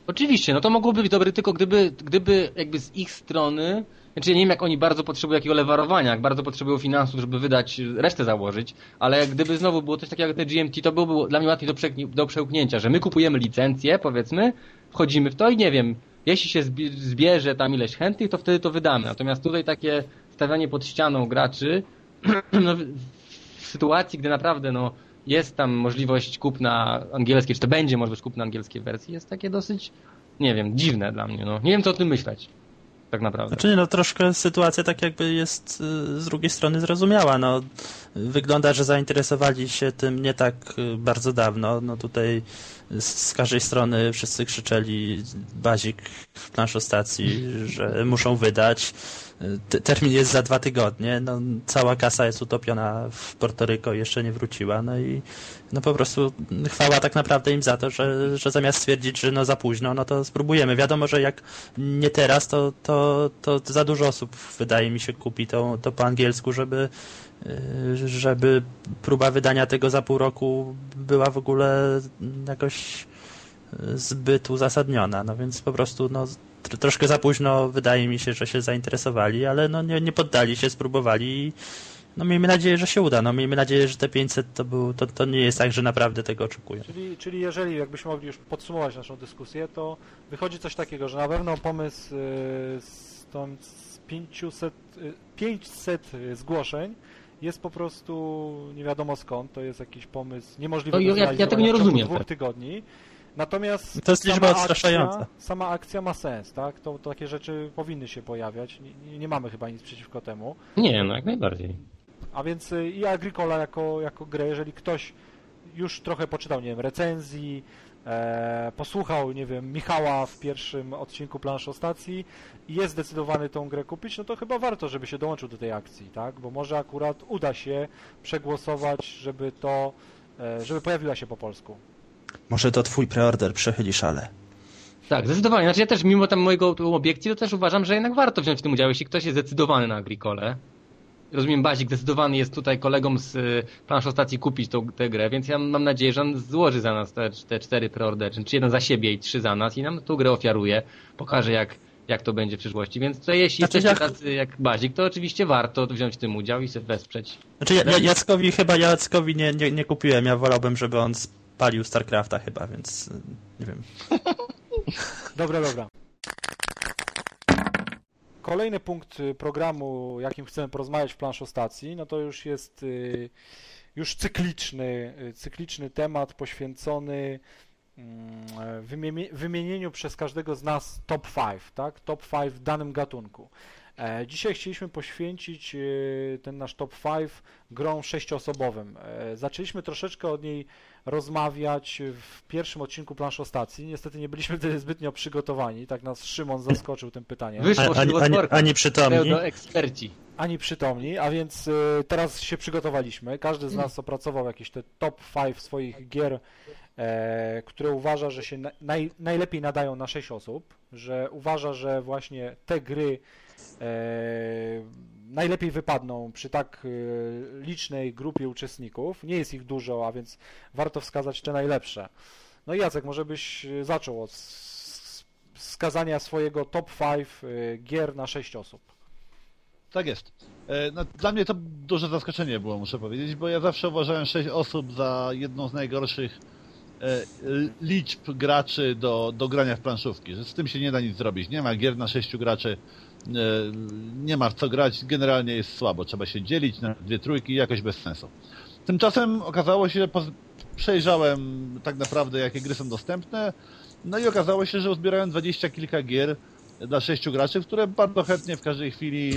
Oczywiście, no to mogłoby być dobre tylko gdyby jakby z ich strony, znaczy ja nie wiem jak oni bardzo potrzebują jakiego lewarowania, jak bardzo potrzebują finansów, żeby wydać, resztę założyć, ale jak gdyby znowu było coś takiego jak te GMT, to byłoby dla mnie łatwiej do przełknięcia, że my kupujemy licencję, powiedzmy, wchodzimy w to i nie wiem, jeśli się zbierze tam ileś chętnych, to wtedy to wydamy. Natomiast tutaj takie stawianie pod ścianą graczy, no, w sytuacji, gdy naprawdę no, jest tam możliwość kupna angielskiej, czy to będzie możliwość kupna angielskiej wersji, jest takie dosyć, nie wiem, dziwne dla mnie. No. Nie wiem, co o tym myśleć. Tak naprawdę. Znaczy, no troszkę sytuacja tak jakby jest z drugiej strony zrozumiała. No, wygląda, że zainteresowali się tym nie tak bardzo dawno. No tutaj z każdej strony wszyscy krzyczeli bazik w planszostacji, że muszą wydać. Termin jest za 2 tygodnie. No, cała kasa jest utopiona w Portoryko i jeszcze nie wróciła. No i no po prostu chwała tak naprawdę im za to, że zamiast stwierdzić, że no za późno, no to spróbujemy. Wiadomo, że jak nie teraz, to za dużo osób wydaje mi się kupi to po angielsku, żeby próba wydania tego za pół roku była w ogóle jakoś zbyt uzasadniona. No więc po prostu no troszkę za późno wydaje mi się, że się zainteresowali, ale no nie poddali się, spróbowali i no miejmy nadzieję, że się uda. No miejmy nadzieję, że te 500 to nie jest tak, że naprawdę tego oczekują. Czyli jeżeli jakbyśmy mogli już podsumować naszą dyskusję, to wychodzi coś takiego, że na pewno pomysł z 500 zgłoszeń jest po prostu nie wiadomo skąd, to jest jakiś pomysł niemożliwy do zrealizowania ja tego nie rozumiem. w ciągu 2 tygodni. Natomiast to jest liczba odstraszająca. Sama akcja ma sens, tak? To takie rzeczy powinny się pojawiać. Nie mamy chyba nic przeciwko temu. Nie, no jak najbardziej. A więc i Agricola jako grę, jeżeli ktoś już trochę poczytał, nie wiem, recenzji, posłuchał, nie wiem, Michała w pierwszym odcinku Planszostacji i jest zdecydowany tą grę kupić, no to chyba warto, żeby się dołączył do tej akcji, tak? Bo może akurat uda się przegłosować, żeby pojawiła się po polsku. Może to twój preorder przechyli szale. Tak, zdecydowanie. Znaczy ja też mimo tam mojego obiekcji, to też uważam, że jednak warto wziąć w tym udział, jeśli ktoś jest zdecydowany na Agricole. Rozumiem, Bazik zdecydowany jest tutaj kolegom z Planszostacji kupić tę grę, więc ja mam nadzieję, że on złoży za nas te 4 preordery, czy 1 za siebie i 3 za nas i nam tą grę ofiaruje, pokaże jak to będzie w przyszłości. Więc to jeśli jesteście tacy jak Bazik, to oczywiście warto wziąć w tym udział i się wesprzeć. Znaczy Jackowi nie kupiłem, ja wolałbym, żeby on spalił StarCrafta chyba, więc nie wiem. Dobra. Kolejny punkt programu, jakim chcemy porozmawiać w Planszostacji, no to już jest cykliczny temat poświęcony wymienieniu przez każdego z nas top 5, tak? Top 5 w danym gatunku. Dzisiaj chcieliśmy poświęcić ten nasz top 5 grom 6-osobowym. Zaczęliśmy troszeczkę od niej rozmawiać w pierwszym odcinku Planszostacji. Niestety nie byliśmy wtedy zbytnio przygotowani, tak nas Szymon zaskoczył tym pytaniem. Wyszło ani przytomni. Eksperci. Ani przytomni, a więc teraz się przygotowaliśmy. Każdy z nas opracował jakieś te top 5 swoich gier, które uważa, że się najlepiej nadają na 6 osób, że uważa, że właśnie te gry najlepiej wypadną przy tak licznej grupie uczestników. Nie jest ich dużo, a więc warto wskazać te najlepsze. No i Jacek, może byś zaczął od wskazania swojego top 5 gier na 6 osób. Tak jest. No, dla mnie to duże zaskoczenie było, muszę powiedzieć, bo ja zawsze uważałem 6 osób za jedną z najgorszych liczb graczy do grania w planszówki, że z tym się nie da nic zrobić. Nie ma gier na 6 graczy, nie ma w co grać, generalnie jest słabo. Trzeba się dzielić na 2 trójki, jakoś bez sensu. Tymczasem okazało się, że przejrzałem tak naprawdę, jakie gry są dostępne, no i okazało się, że uzbierałem 20 kilka gier dla 6 graczy, w które bardzo chętnie w każdej chwili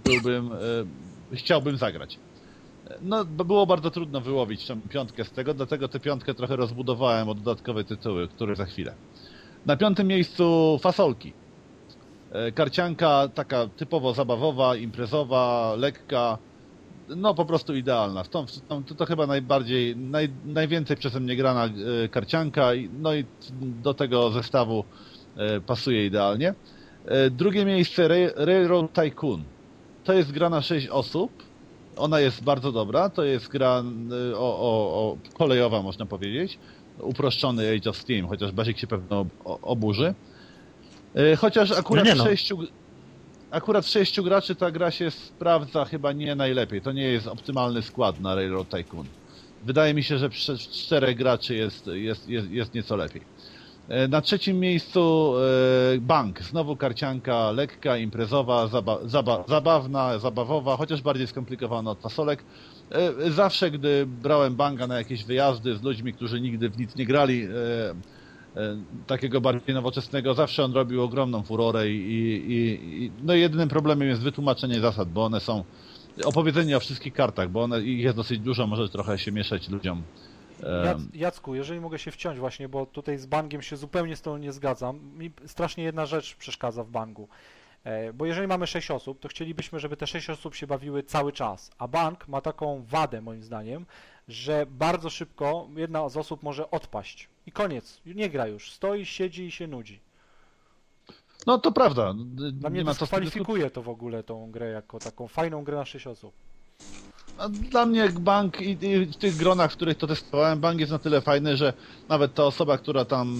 chciałbym zagrać. No, było bardzo trudno wyłowić tę 5 z tego, dlatego tę 5 trochę rozbudowałem o dodatkowe tytuły, które za chwilę. Na 5 miejscu fasolki. Karcianka taka typowo zabawowa, imprezowa, lekka, no po prostu idealna. To chyba najwięcej przeze mnie grana karcianka, no i do tego zestawu pasuje idealnie. Drugie miejsce Railroad Tycoon. To jest gra na 6 osób. Ona jest bardzo dobra. To jest gra kolejowa, można powiedzieć. uproszczony Age of Steam, chociaż Bazik się pewno oburzy. Chociaż akurat 6 graczy ta gra się sprawdza chyba nie najlepiej. To nie jest optymalny skład na Railroad Tycoon. Wydaje mi się, że przy 4 graczy jest nieco lepiej. Na trzecim miejscu Bank. Znowu karcianka lekka, imprezowa, zabawna, zabawowa, chociaż bardziej skomplikowana od fasolek. Zawsze, gdy brałem Banga na jakieś wyjazdy z ludźmi, którzy nigdy w nic nie grali, takiego bardziej nowoczesnego, zawsze on robił ogromną furorę no jedynym problemem jest wytłumaczenie zasad, bo one są opowiedzenie o wszystkich kartach, bo ich jest dosyć dużo, może trochę się mieszać ludziom. Jacku, jeżeli mogę się wciąć właśnie, bo tutaj z Bangiem się zupełnie z tą nie zgadzam. Mi strasznie jedna rzecz przeszkadza w Bangu. Bo jeżeli mamy 6 osób, to chcielibyśmy, żeby te 6 osób się bawiły cały czas. A Bang ma taką wadę, moim zdaniem, że bardzo szybko jedna z osób może odpaść. I koniec. Nie gra już. Stoi, siedzi i się nudzi. No to prawda. Dla mnie to kwalifikuje to w ogóle tą grę jako taką fajną grę na 6 osób. A dla mnie Bang i w tych gronach, w których to testowałem, Bang jest na tyle fajny, że nawet ta osoba, która tam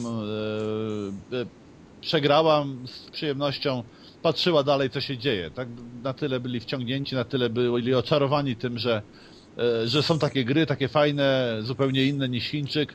przegrała, z przyjemnością patrzyła dalej, co się dzieje. Tak? Na tyle byli wciągnięci, na tyle byli oczarowani tym, że są takie gry, takie fajne, zupełnie inne niż Chińczyk,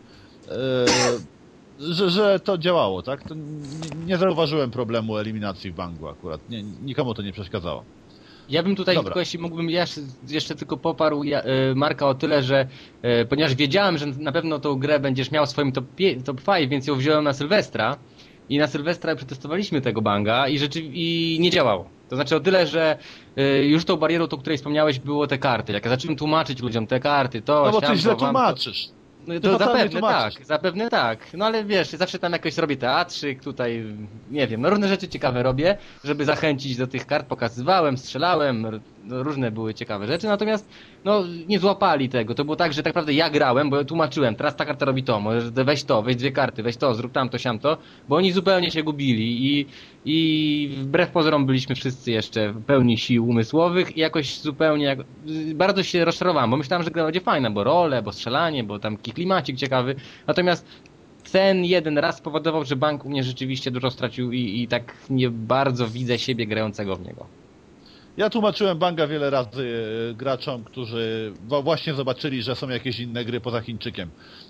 że to działało. Tak? To nie zauważyłem problemu eliminacji w Bangu akurat. Nikomu to nie przeszkadzało. Ja bym tutaj tylko, jeśli mógłbym jeszcze tylko poparł Marka o tyle, że ponieważ wiedziałem, że na pewno tą grę będziesz miał w swoim top 5, więc ją wziąłem na Sylwestra i na Sylwestra przetestowaliśmy tego Banga i nie działało. To znaczy o tyle, że już tą barierą, o której wspomniałeś, było te karty. Jak ja zacząłem tłumaczyć ludziom te karty, to... No bo ty źle tłumaczysz. No to zapewne tak. No ale wiesz, zawsze tam jakoś robię teatrzyk, tutaj, nie wiem, no różne rzeczy ciekawe robię, żeby zachęcić do tych kart, pokazywałem, strzelałem, no, różne były ciekawe rzeczy, natomiast no nie złapali tego. To było tak, że tak naprawdę ja grałem, bo ja tłumaczyłem, teraz ta karta robi to, może weź 2 karty, weź to, zrób tamto, siamto, bo oni zupełnie się gubili i wbrew pozorom byliśmy wszyscy jeszcze w pełni sił umysłowych i jakoś zupełnie, bardzo się rozczarowałem, bo myślałem, że gra będzie fajna, bo role, bo strzelanie, bo tam klimacik ciekawy, natomiast ten jeden raz spowodował, że Bank u mnie rzeczywiście dużo stracił i tak nie bardzo widzę siebie grającego w niego. Ja tłumaczyłem Banga wiele razy graczom, którzy właśnie zobaczyli, że są jakieś inne gry poza Chińczykiem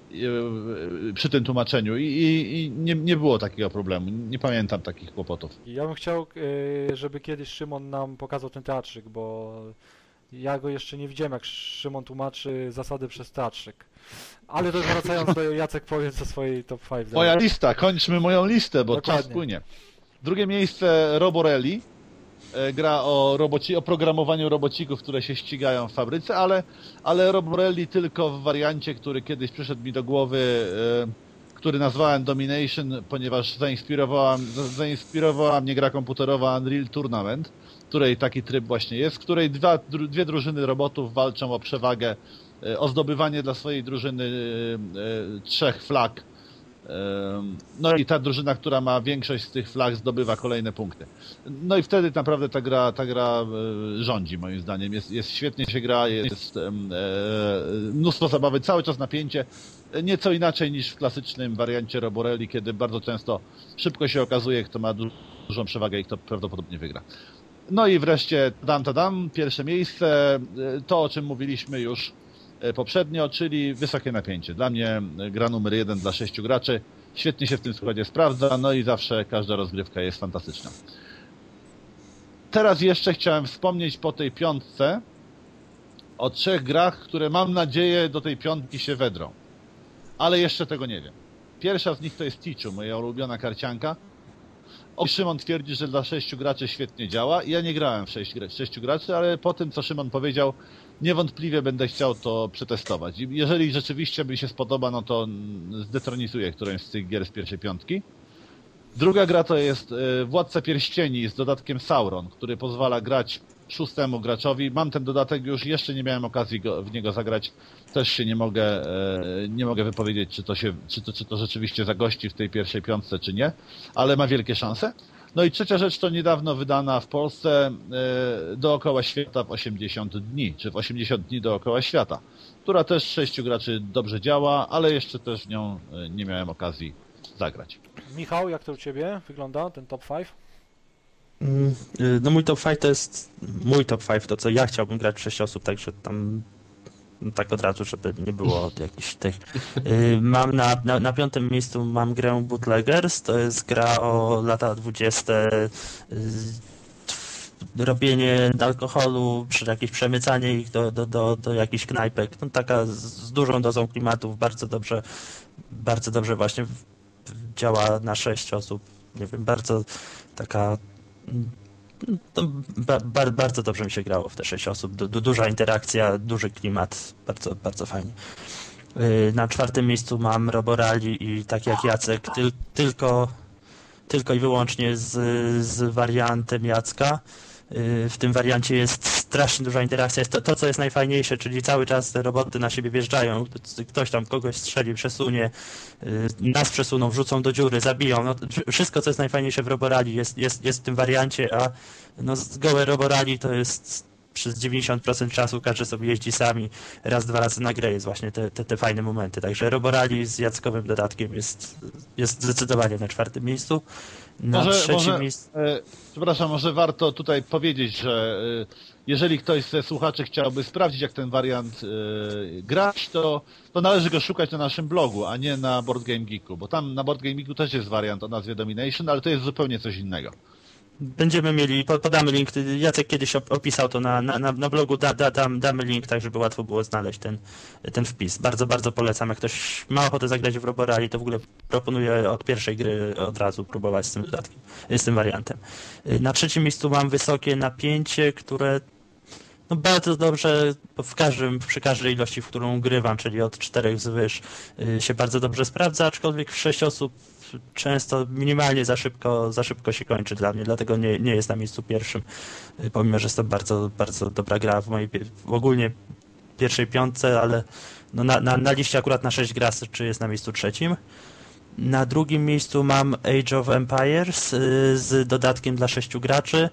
przy tym tłumaczeniu i nie było takiego problemu. Nie pamiętam takich kłopotów. Ja bym chciał, żeby kiedyś Szymon nam pokazał ten teatrzyk, bo ja go jeszcze nie widziałem, jak Szymon tłumaczy zasady przez teatrzyk. Ale to wracając do Jacek, powiedz o swojej top 5. Moja lista, kończmy moją listę, bo czas płynie. Drugie miejsce Roborelli. Gra o programowaniu robocików, które się ścigają w fabryce, ale Roborelli tylko w wariancie, który kiedyś przyszedł mi do głowy, który nazwałem Domination, ponieważ zainspirowała mnie gra komputerowa Unreal Tournament, w której taki tryb właśnie jest, w której dwie drużyny robotów walczą o przewagę, o zdobywanie dla swojej drużyny 3 flag. No i ta drużyna, która ma większość z tych flag, zdobywa kolejne punkty. No i wtedy naprawdę ta gra rządzi, moim zdaniem. Jest świetnie się gra, jest mnóstwo zabawy, cały czas napięcie. Nieco inaczej niż w klasycznym wariancie Roborelli, kiedy bardzo często szybko się okazuje, kto ma dużą przewagę i kto prawdopodobnie wygra. No i wreszcie tadam, pierwsze miejsce, to o czym mówiliśmy już poprzednio, czyli wysokie napięcie. Dla mnie gra numer 1 dla 6 graczy. Świetnie się w tym składzie sprawdza, no i zawsze każda rozgrywka jest fantastyczna. Teraz jeszcze chciałem wspomnieć po tej 5 o 3 grach, które mam nadzieję do tej 5 się wedrą. Ale jeszcze tego nie wiem. Pierwsza z nich to jest Tichu, moja ulubiona karcianka. Szymon twierdzi, że dla 6 graczy świetnie działa. Ja nie grałem w 6 graczy, ale po tym, co Szymon powiedział, niewątpliwie będę chciał to przetestować. I jeżeli rzeczywiście mi się spodoba, no to zdetronizuję którąś z tych gier z pierwszej 5. Druga gra to jest Władca Pierścieni z dodatkiem Sauron, który pozwala grać 6 graczowi. Mam ten dodatek już, jeszcze nie miałem okazji w niego zagrać. Też się nie mogę wypowiedzieć, czy to rzeczywiście zagości w tej pierwszej 5, czy nie, ale ma wielkie szanse. No i trzecia rzecz to niedawno wydana w Polsce Dookoła Świata w 80 dni, czy w 80 dni dookoła świata, która też 6 graczy dobrze działa, ale jeszcze też w nią nie miałem okazji zagrać. Michał, jak to u Ciebie wygląda, ten top 5? No mój top 5 to jest mój top 5, to co ja chciałbym grać w 6 osób, także tam tak od razu, żeby nie było jakichś tych... Mam na 5. miejscu mam grę Bootleggers, to jest gra o lata 20, robienie alkoholu, jakieś przemycanie ich do jakichś knajpek, no taka z dużą dozą klimatów, bardzo dobrze właśnie działa na 6 osób, nie wiem, bardzo taka... To bardzo dobrze mi się grało w te 6 osób. Duża interakcja, duży klimat, bardzo fajnie. Na 4. miejscu mam Roborally i tak jak Jacek, tylko i wyłącznie z wariantem Jacka. W tym wariancie jest strasznie duża interakcja. Jest to, co jest najfajniejsze, czyli cały czas te roboty na siebie wjeżdżają. Ktoś tam kogoś strzeli, przesunie, nas przesuną, wrzucą do dziury, zabiją. No, wszystko, co jest najfajniejsze w Roborally jest w tym wariancie, a no, gołe Roborally to jest przez 90% czasu każdy sobie jeździ sami. Raz, 2 razy na grę jest właśnie te fajne momenty. Także Roborally z jackowym dodatkiem jest zdecydowanie na 4. miejscu. Na 3. miejscu... Przepraszam, może warto tutaj powiedzieć, że jeżeli ktoś ze słuchaczy chciałby sprawdzić, jak ten wariant grać, to należy go szukać na naszym blogu, a nie na Board Game Geeku, bo tam na Board Game Geeku też jest wariant o nazwie Domination, ale to jest zupełnie coś innego. Będziemy mieli, podamy link, Jacek kiedyś opisał to na blogu, damy link, tak żeby łatwo było znaleźć ten wpis. Bardzo polecam, jak ktoś ma ochotę zagrać w Roborally, to w ogóle proponuję od pierwszej gry od razu próbować z tym dodatkiem, z tym wariantem. Na 3. miejscu mam wysokie napięcie, które no bardzo dobrze przy każdej ilości, w którą grywam, czyli od 4 wzwyż, się bardzo dobrze sprawdza, aczkolwiek w 6 osób często minimalnie za szybko się kończy dla mnie, dlatego nie jest na miejscu pierwszym, pomimo że jest to bardzo dobra gra w mojej ogólnie pierwszej 5, ale no na liście akurat na 6 graczy jest na miejscu 3. Na 2. miejscu mam Age of Empires z dodatkiem dla 6 graczy.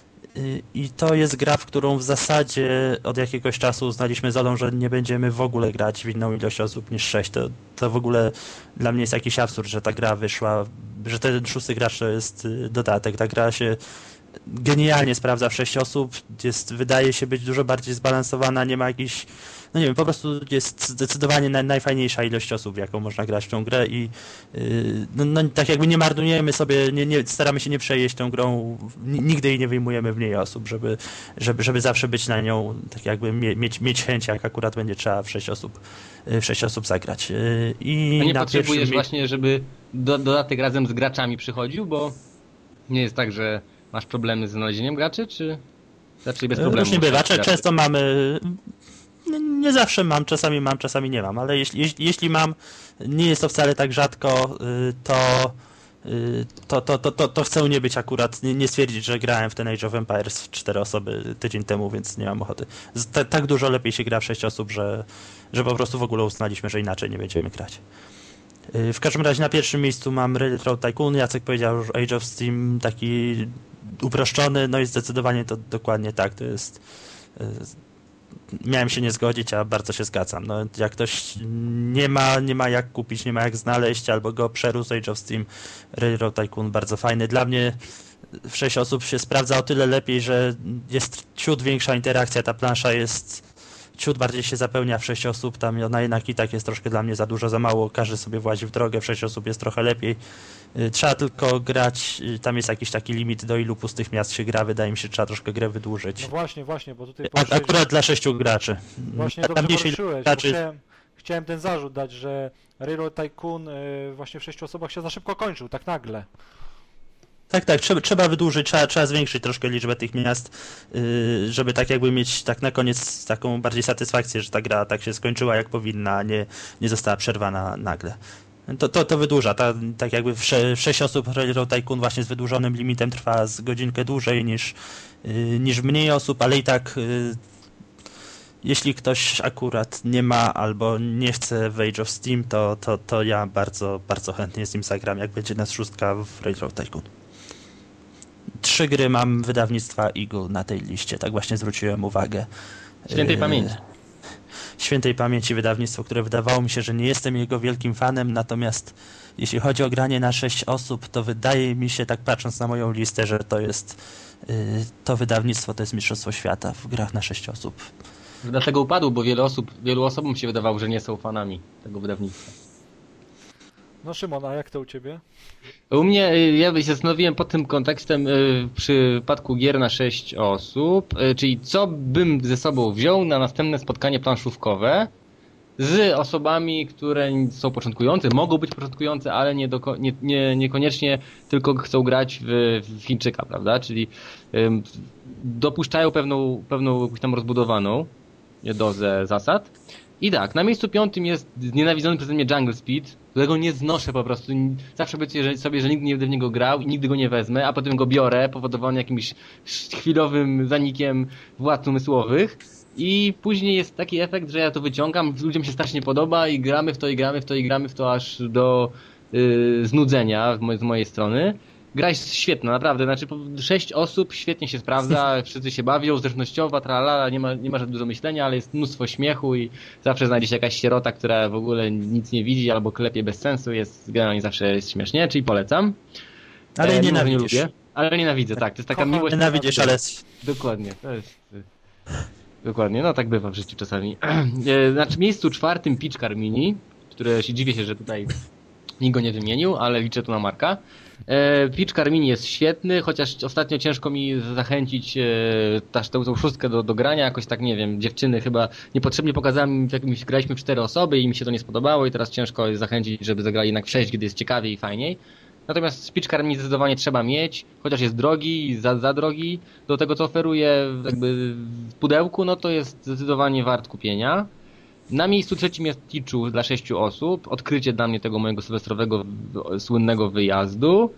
I to jest gra, w którą w zasadzie od jakiegoś czasu uznaliśmy z Olą, że nie będziemy w ogóle grać w inną ilość osób niż 6. To w ogóle dla mnie jest jakiś absurd, że ta gra wyszła, że ten 6. gracz to jest dodatek. Ta gra się genialnie sprawdza w 6 osób, wydaje się być dużo bardziej zbalansowana, nie ma jakichś, no nie wiem, po prostu jest zdecydowanie najfajniejsza ilość osób, jaką można grać w tą grę i no tak jakby nie marnujemy sobie, staramy się nie przejeść tą grą, nigdy jej nie wyjmujemy w niej osób, żeby zawsze być na nią, tak jakby mieć chęć, jak akurat będzie trzeba w 6 osób zagrać. A nie potrzebujesz właśnie, żeby dodatek razem z graczami przychodził, bo nie jest tak, że masz problemy z znalezieniem graczy, czy raczej bez problemu? Różnie bywa. Często mamy... Nie zawsze mam, czasami nie mam, ale jeśli mam, nie jest to wcale tak rzadko, to chcę nie być akurat, nie stwierdzić, że grałem w ten Age of Empires w 4 osoby tydzień temu, więc nie mam ochoty. Tak dużo lepiej się gra w 6 osób, że po prostu w ogóle uznaliśmy, że inaczej nie będziemy grać. W każdym razie na 1. miejscu mam Railroad Tycoon. Jacek powiedział, że Age of Steam taki uproszczony, no i zdecydowanie to dokładnie tak, to jest... Miałem się nie zgodzić, a bardzo się zgadzam. No, jak ktoś nie ma jak kupić, nie ma jak znaleźć, albo go przerósł Age of Steam, Railroad Tycoon bardzo fajny. Dla mnie w 6 osób się sprawdza o tyle lepiej, że jest ciut większa interakcja, ta plansza jest ciut bardziej się zapełnia w 6 osób, tam na jednak i tak jest troszkę dla mnie za dużo, za mało, każdy sobie włazi w drogę, w 6 osób jest trochę lepiej. Trzeba tylko grać, tam jest jakiś taki limit, do ilu pustych miast się gra, wydaje mi się, trzeba troszkę grę wydłużyć. No właśnie, bo tutaj... Akurat dla 6 graczy. Właśnie tam dobrze poruszyłeś, chciałem ten zarzut dać, że Railroad Tycoon właśnie w 6 osobach się za szybko kończył, tak nagle. Tak, trzeba wydłużyć, trzeba zwiększyć troszkę liczbę tych miast, żeby tak jakby mieć tak na koniec taką bardziej satysfakcję, że ta gra tak się skończyła jak powinna, a nie została przerwana nagle. To wydłuża, tak jakby w 6 osób Railroad Tycoon właśnie z wydłużonym limitem trwa z godzinkę dłużej niż mniej osób, ale i tak jeśli ktoś akurat nie ma albo nie chce w Age of Steam, to ja bardzo chętnie z nim zagram, jak będzie nas 6 w Railroad Tycoon. 3 gry mam wydawnictwa Eagle na tej liście, tak właśnie zwróciłem uwagę. Świętej pamięci. Świętej pamięci wydawnictwo, które wydawało mi się, że nie jestem jego wielkim fanem, natomiast jeśli chodzi o granie na 6 osób, to wydaje mi się, tak patrząc na moją listę, że to wydawnictwo to jest mistrzostwo świata w grach na 6 osób. Dlatego upadł, bo wielu osobom się wydawało, że nie są fanami tego wydawnictwa. No Szymon, a jak to u ciebie? U mnie, ja się zastanowiłem pod tym kontekstem w przypadku gier na 6 osób, czyli co bym ze sobą wziął na następne spotkanie planszówkowe z osobami, które są początkujące, mogą być początkujące, ale niekoniecznie tylko chcą grać w Chińczyka, prawda? Czyli dopuszczają pewną jakąś tam rozbudowaną dozę zasad. I tak, na miejscu 5 jest znienawidzony przeze mnie Jungle Speed, którego nie znoszę po prostu. Zawsze obiecuję sobie, że nigdy nie będę w niego grał i nigdy go nie wezmę, a potem go biorę, powodowany jakimś chwilowym zanikiem władz umysłowych. I później jest taki efekt, że ja to wyciągam, ludziom się strasznie podoba i gramy w to aż do znudzenia z mojej strony. Gra jest świetna, naprawdę, znaczy 6 osób, świetnie się sprawdza, wszyscy się bawią, zręcznościowa, tralala, nie ma za dużo myślenia, ale jest mnóstwo śmiechu i zawsze znajdzie się jakaś sierota, która w ogóle nic nie widzi albo klepie bez sensu, generalnie zawsze jest śmiesznie, czyli polecam. Ale nienawidzisz. Nie lubię, ale nienawidzę, tak, to jest taka miłość. Nienawidzisz, ale... Dokładnie, to jest... Dokładnie, no tak bywa w życiu czasami. Znaczy w miejscu 4 Pitchcar Mini, które się dziwię się, że tutaj nikt go nie wymienił, ale liczę tu na Marka. Pitchcar Mini jest świetny, chociaż ostatnio ciężko mi zachęcić tą 6 do grania, jakoś tak nie wiem, dziewczyny chyba niepotrzebnie pokazałem, jak graliśmy w 4 osoby i mi się to nie spodobało i teraz ciężko jest zachęcić, żeby zagrali jednak w 6, kiedy jest ciekawiej i fajniej. Natomiast Pitchcar Mini zdecydowanie trzeba mieć, chociaż jest drogi i za drogi do tego, co oferuje jakby w pudełku, no to jest zdecydowanie wart kupienia. Na miejscu 3 jest Tichu dla 6 osób. Odkrycie dla mnie tego mojego sylwestrowego słynnego wyjazdu.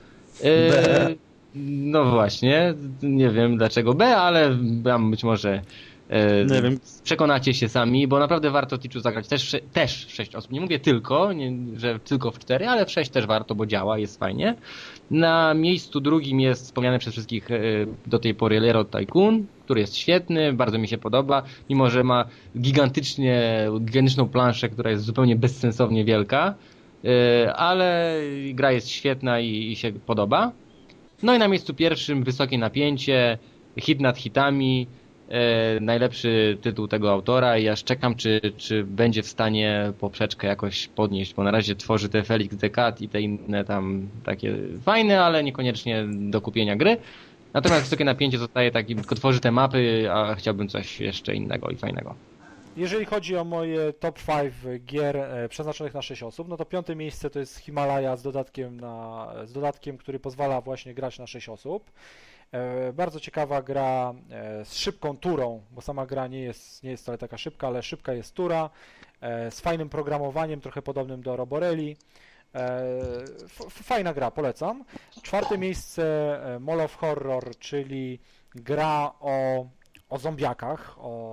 No właśnie, nie wiem dlaczego B, ale być może nie wiem. Przekonacie się sami, bo naprawdę warto Tichu zagrać też w 6 osób. Nie mówię tylko, że tylko w 4, ale w 6 też warto, bo działa, jest fajnie. Na miejscu 2 jest wspomniany przez wszystkich do tej pory Railroad Tycoon, który jest świetny, bardzo mi się podoba, mimo że ma gigantyczną planszę, która jest zupełnie bezsensownie wielka, ale gra jest świetna i się podoba. No i na miejscu 1 wysokie napięcie, hit nad hitami, najlepszy tytuł tego autora i aż czekam, czy będzie w stanie poprzeczkę jakoś podnieść, bo na razie tworzy te Felix the Cat i te inne tam takie fajne, ale niekoniecznie do kupienia gry. Natomiast wysokie napięcie zostaje taki, tylko tworzy te mapy, a chciałbym coś jeszcze innego i fajnego. Jeżeli chodzi o moje top 5 gier przeznaczonych na 6 osób, no to 5 miejsce to jest Himalaya z dodatkiem, który pozwala właśnie grać na 6 osób. Bardzo ciekawa gra z szybką turą, bo sama gra nie jest wcale taka szybka, ale szybka jest tura, z fajnym programowaniem, trochę podobnym do Roborelli. Fajna gra, polecam. 4 miejsce Mall of Horror, czyli gra o zombiakach,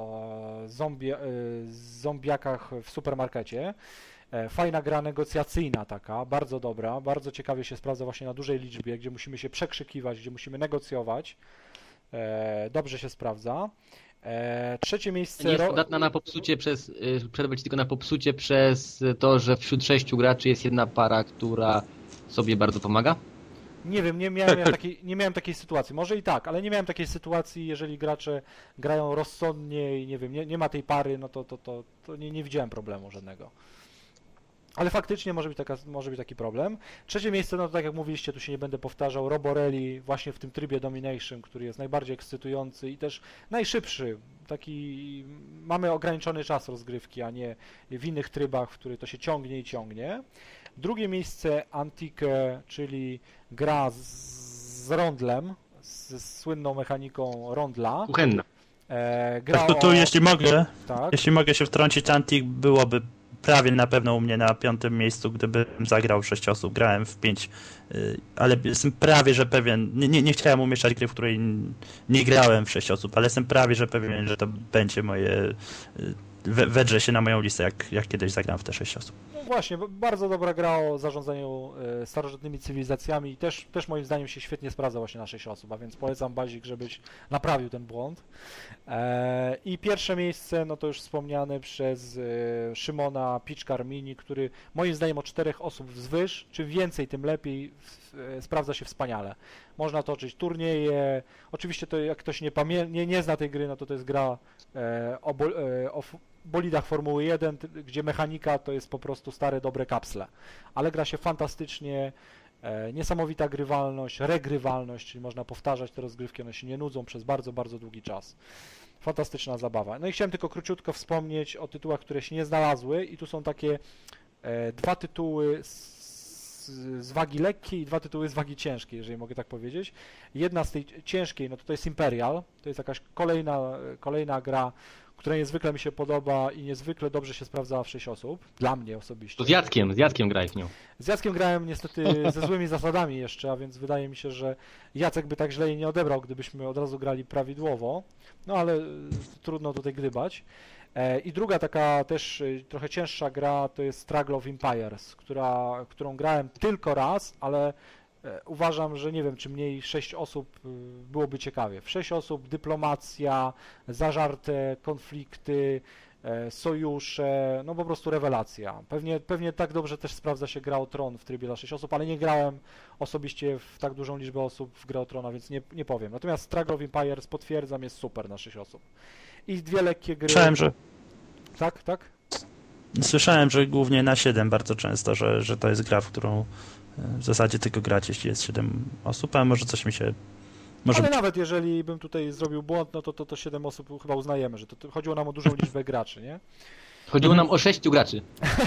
zombiakach w supermarkecie. Fajna gra negocjacyjna taka, bardzo dobra, bardzo ciekawie się sprawdza właśnie na dużej liczbie, gdzie musimy się przekrzykiwać, gdzie musimy negocjować. Dobrze się sprawdza. 3 miejsce... Nie jest podatna na popsucie przerwę ci tylko na popsucie przez to, że wśród 6 graczy jest jedna para, która sobie bardzo pomaga? Nie wiem, nie miałem takiej sytuacji. Może i tak, ale nie miałem takiej sytuacji, jeżeli gracze grają rozsądnie i nie wiem, nie ma tej pary, no to nie widziałem problemu żadnego. Ale faktycznie może być taki problem. 3 miejsce, no to tak jak mówiliście, tu się nie będę powtarzał, Roborelli właśnie w tym trybie Domination, który jest najbardziej ekscytujący i też najszybszy. Mamy ograniczony czas rozgrywki, a nie w innych trybach, w których to się ciągnie i ciągnie. 2 miejsce Antique, czyli gra z rondlem, z słynną mechaniką rondla. Kuchenna. Jeśli mogę się wtrącić, Antique byłoby prawie na pewno u mnie na 5. miejscu, gdybym zagrał 6 osób. Grałem w 5, ale jestem prawie, że pewien, nie chciałem umieszczać gry, w której nie grałem w 6 osób, ale jestem prawie, że pewien, że to będzie moje wedrze się na moją listę, jak kiedyś zagram w te 6 osób. No właśnie, bardzo dobra gra o zarządzaniu starożytnymi cywilizacjami i też moim zdaniem się świetnie sprawdza właśnie na 6 osób, a więc polecam Bazik, żebyś naprawił ten błąd. I pierwsze miejsce, no to już wspomniane przez Szymona Piczkar Mini, który moim zdaniem o 4 osób wzwyż, czym więcej, tym lepiej, sprawdza się wspaniale. Można toczyć turnieje, oczywiście to jak ktoś nie zna tej gry, no to jest gra o bolidach Formuły 1, gdzie mechanika to jest po prostu stare, dobre kapsle, ale gra się fantastycznie, niesamowita grywalność, regrywalność, czyli można powtarzać te rozgrywki, one się nie nudzą przez bardzo, bardzo długi czas. Fantastyczna zabawa. No i chciałem tylko króciutko wspomnieć o tytułach, które się nie znalazły i tu są takie 2 tytuły z wagi lekkiej i 2 tytuły z wagi ciężkiej, jeżeli mogę tak powiedzieć. Jedna z tej ciężkiej, no to jest Imperial, to jest jakaś kolejna gra, która niezwykle mi się podoba i niezwykle dobrze się sprawdzała w 6 osób, dla mnie osobiście. To z Jackiem graj w nią. Z Jackiem grałem niestety ze złymi zasadami jeszcze, a więc wydaje mi się, że Jacek by tak źle jej nie odebrał, gdybyśmy od razu grali prawidłowo, no ale trudno tutaj gdybać. I druga taka też trochę cięższa gra to jest Struggle of Empires, którą grałem tylko raz, ale uważam, że nie wiem, czy mniej 6 osób byłoby ciekawie. W 6 osób dyplomacja, zażarte konflikty, sojusze, no po prostu rewelacja. Pewnie tak dobrze też sprawdza się Gra o Tron w trybie dla 6 osób, ale nie grałem osobiście w tak dużą liczbę osób w Grę o Trona, więc nie powiem. Natomiast Struggle of Empires, potwierdzam, jest super na 6 osób. I 2 lekkie gry... Słyszałem, że... Tak? Słyszałem, że głównie na 7 bardzo często, że to jest gra, w którą w zasadzie tylko grać, jeśli jest 7 osób, a może coś mi się... Ale nawet jeżeli bym tutaj zrobił błąd, no to 7 osób chyba uznajemy, że to chodziło nam o dużą liczbę graczy, nie? Chodziło nam o 6 graczy.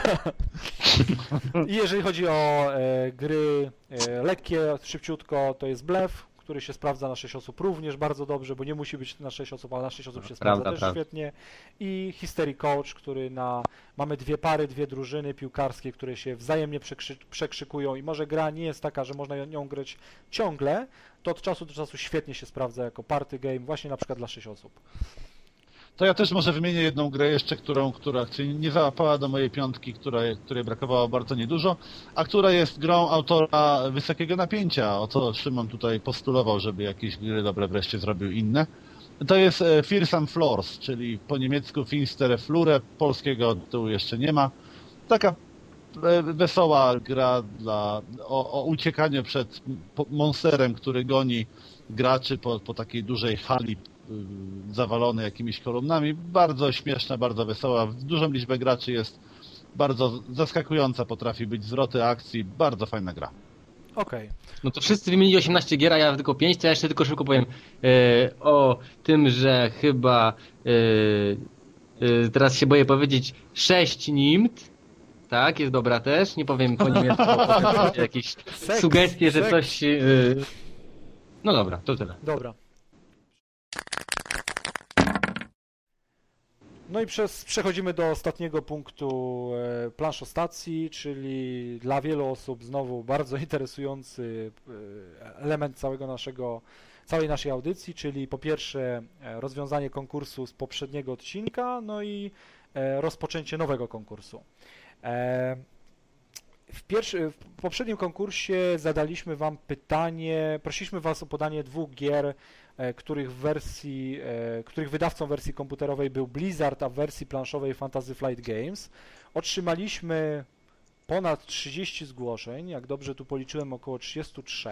I jeżeli chodzi o gry lekkie, szybciutko, to jest Blef, który się sprawdza na 6 osób również bardzo dobrze, bo nie musi być na 6 osób, ale na 6 osób się sprawdza też świetnie. I History Coach, który mamy 2 pary, 2 drużyny piłkarskie, które się wzajemnie przekrzykują i może gra nie jest taka, że można nią grać ciągle, to od czasu do czasu świetnie się sprawdza jako party game, właśnie na przykład dla 6 osób. To ja też może wymienię jedną grę jeszcze, która nie załapała do mojej piątki, której brakowało bardzo niedużo, a która jest grą autora Wysokiego Napięcia, o co Szymon tutaj postulował, żeby jakieś gry dobre wreszcie zrobił inne. To jest Fearsome Floors, czyli po niemiecku Finstere Flure, polskiego tytułu jeszcze nie ma. Taka wesoła gra o uciekaniu przed monsterem, który goni graczy po takiej dużej hali zawalone jakimiś kolumnami. Bardzo śmieszna, bardzo wesoła. W dużą liczbę graczy jest bardzo zaskakująca, potrafi być zwroty akcji. Bardzo fajna gra. Okej. No to wszyscy wymienili 18 gier, a ja tylko 5, to ja jeszcze tylko szybko powiem o tym, że chyba teraz się boję powiedzieć 6 Nimt. Tak, jest dobra też. Nie powiem po niemiecku, bo potem będzie jakieś sugestie, że coś... No dobra, to tyle. Dobra. No i przechodzimy do ostatniego punktu planszostacji, czyli dla wielu osób znowu bardzo interesujący element całej naszej audycji, czyli po pierwsze rozwiązanie konkursu z poprzedniego odcinka, no i rozpoczęcie nowego konkursu. W poprzednim konkursie zadaliśmy Wam pytanie, prosiliśmy Was o podanie 2 gier, których wydawcą wersji komputerowej był Blizzard, a w wersji planszowej Fantasy Flight Games. Otrzymaliśmy ponad 30 zgłoszeń, jak dobrze tu policzyłem, około 33.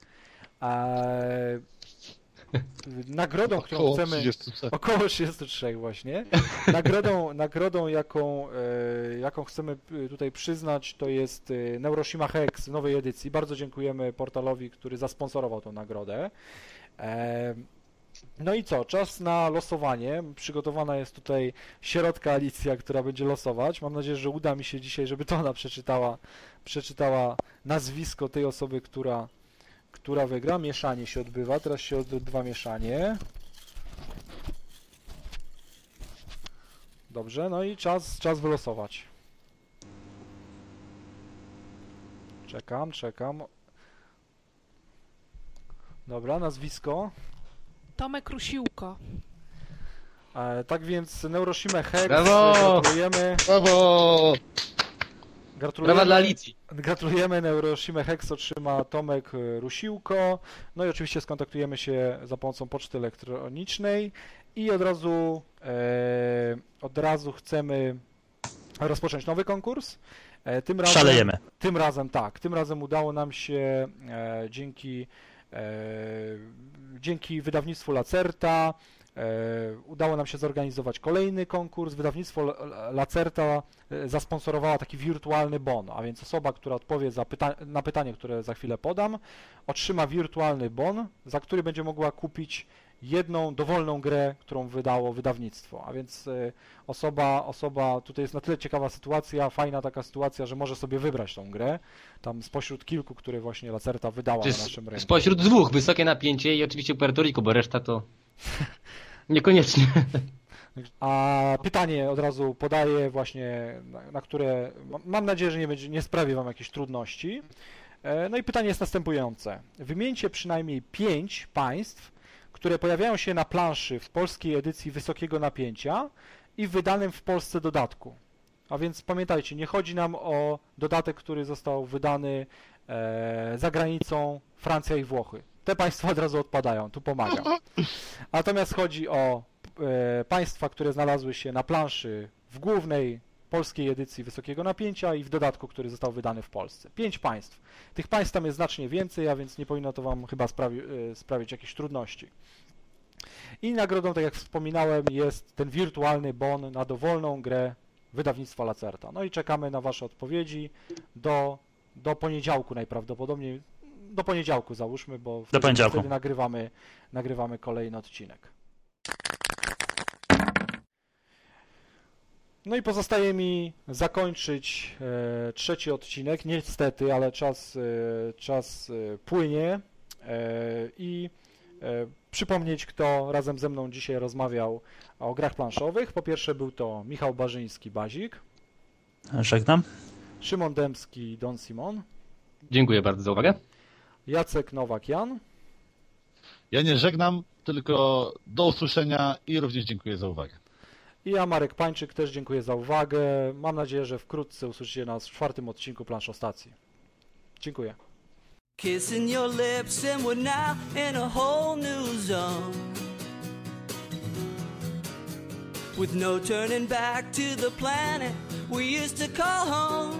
Nagrodą, którą chcemy... Około 33 właśnie. Nagrodą jaką chcemy tutaj przyznać, to jest Neuroshima Hex w nowej edycji. Bardzo dziękujemy portalowi, który zasponsorował tą nagrodę. No i co? Czas na losowanie. Przygotowana jest tutaj sierotka Alicja, która będzie losować. Mam nadzieję, że uda mi się dzisiaj, żeby to ona przeczytała nazwisko tej osoby, która wygra. Mieszanie się odbywa. Teraz się odbywa mieszanie. Dobrze, no i czas wylosować. Czekam. Dobra, nazwisko. Tomek Rusiłko. Tak więc Neuroshima Hex, Brawo! gratulujemy. Brawo! Brawa dla Alicji. Gratulujemy, Neuroshima Hex otrzyma Tomek Rusiłko. No i oczywiście skontaktujemy się za pomocą poczty elektronicznej i od razu chcemy rozpocząć nowy konkurs. Szalejemy. Tym razem udało nam się dzięki wydawnictwu Lacerta udało nam się zorganizować kolejny konkurs. Wydawnictwo Lacerta zasponsorowała taki wirtualny bon, a więc osoba, która odpowie na pytanie, które za chwilę podam, otrzyma wirtualny bon, za który będzie mogła kupić jedną dowolną grę, którą wydało wydawnictwo. A więc osoba, tutaj jest na tyle ciekawa sytuacja, fajna taka sytuacja, że może sobie wybrać tą grę, tam spośród kilku, które właśnie Lacerta wydała na naszym rynku. Spośród dwóch, wysokie napięcie i oczywiście Puerto Rico, bo reszta to niekoniecznie. A pytanie od razu podaję właśnie, na które mam nadzieję, że nie sprawi Wam jakichś trudności. No i pytanie jest następujące. Wymieńcie przynajmniej 5 państw, które pojawiają się na planszy w polskiej edycji wysokiego napięcia i w wydanym w Polsce dodatku. A więc pamiętajcie, nie chodzi nam o dodatek, który został wydany za granicą Francja i Włochy. Te państwa od razu odpadają, tu pomagam. Natomiast chodzi o państwa, które znalazły się na planszy w głównej polskiej edycji wysokiego napięcia i w dodatku, który został wydany w Polsce. 5 państw. Tych państw tam jest znacznie więcej, a więc nie powinno to Wam chyba sprawić jakichś trudności. I nagrodą, tak jak wspominałem, jest ten wirtualny bon na dowolną grę wydawnictwa Lacerta. No i czekamy na Wasze odpowiedzi do poniedziałku najprawdopodobniej. Do poniedziałku załóżmy, bo wtedy nagrywamy kolejny odcinek. No i pozostaje mi zakończyć trzeci odcinek. Niestety, ale czas płynie i przypomnieć, kto razem ze mną dzisiaj rozmawiał o grach planszowych. Po pierwsze był to Michał Barzyński, Bazik. Żegnam. Szymon Dębski, Don Simon. Dziękuję bardzo za uwagę. Jacek Nowak, Jan. Ja nie żegnam, tylko do usłyszenia i również dziękuję za uwagę. I ja, Marek Pańczyk, też dziękuję za uwagę. Mam nadzieję, że wkrótce usłyszycie nas w 4. odcinku Planszostacji. Dziękuję. Kissing your lips and we're now in a whole new zone, with no turning back to the planet we used to call home.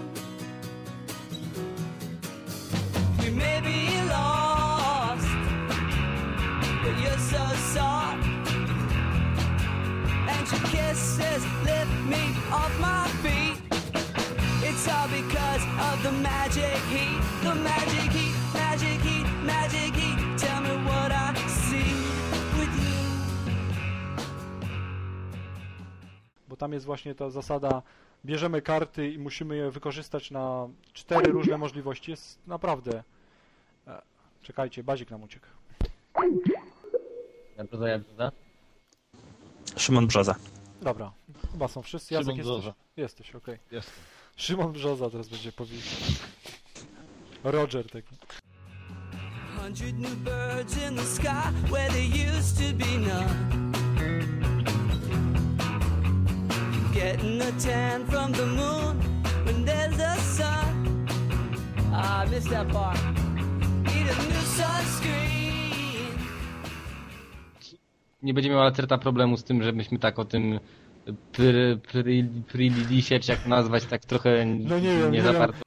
We may be lost, but you're so soft, and your kisses lift me off my feet. It's all because of the magic heat, the magic heat, magic heat, magic heat. Tell me what I see with you. Bo tam jest właśnie ta zasada, bierzemy karty i musimy je wykorzystać na 4 różne możliwości. Jest naprawdę... Czekajcie, Bazik nam uciekł. Ja. Szymon Brzoza. Dobra, chyba są wszyscy. Jacek, Szymon Brzoza. Jesteś, okej. Jestem. Szymon Brzoza teraz będzie powiedział. Roger taki. 100 new birds in the sky where there used to be none. Getting a tan from the moon when there's the sun. I missed that part. Need a new sunscreen. Nie będzie miała Lacerta problemu z tym, żebyśmy tak o tym Prilidisie, czy jak to nazwać, tak trochę No nie wiem, nie nie za wiem. bardzo.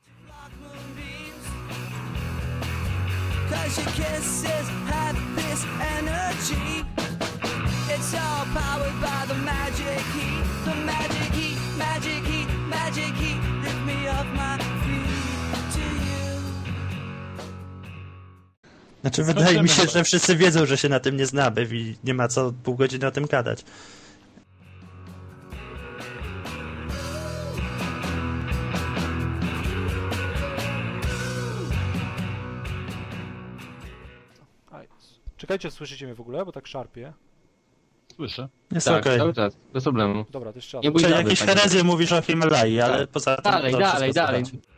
Cause your kisses have this energy. It's all powered by the magic heat. The magic heat, magic heat, magic heat. Lift me off my feet to you. Znaczy, wydaje mi się, że wszyscy wiedzą, że się na tym nie znamy i nie ma co pół godziny o tym gadać. Czekajcie, słyszycie mnie w ogóle, bo tak szarpie. Słyszę. Jest Tak, okej. cały czas, bez problemu. Dobra, to jeszcze raz. Nie bój Czyli się, jakieś panie. herezje mówisz o Himalai, ale poza tym... Dalej, to dalej, wszystko dalej. słychać.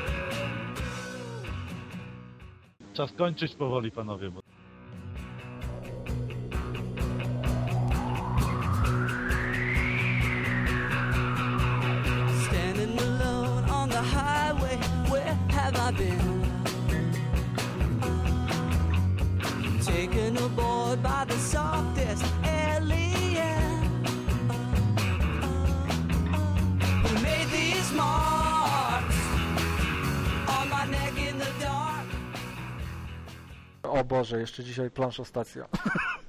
Czas kończyć powoli, panowie, bo O Boże, jeszcze dzisiaj planszostacja.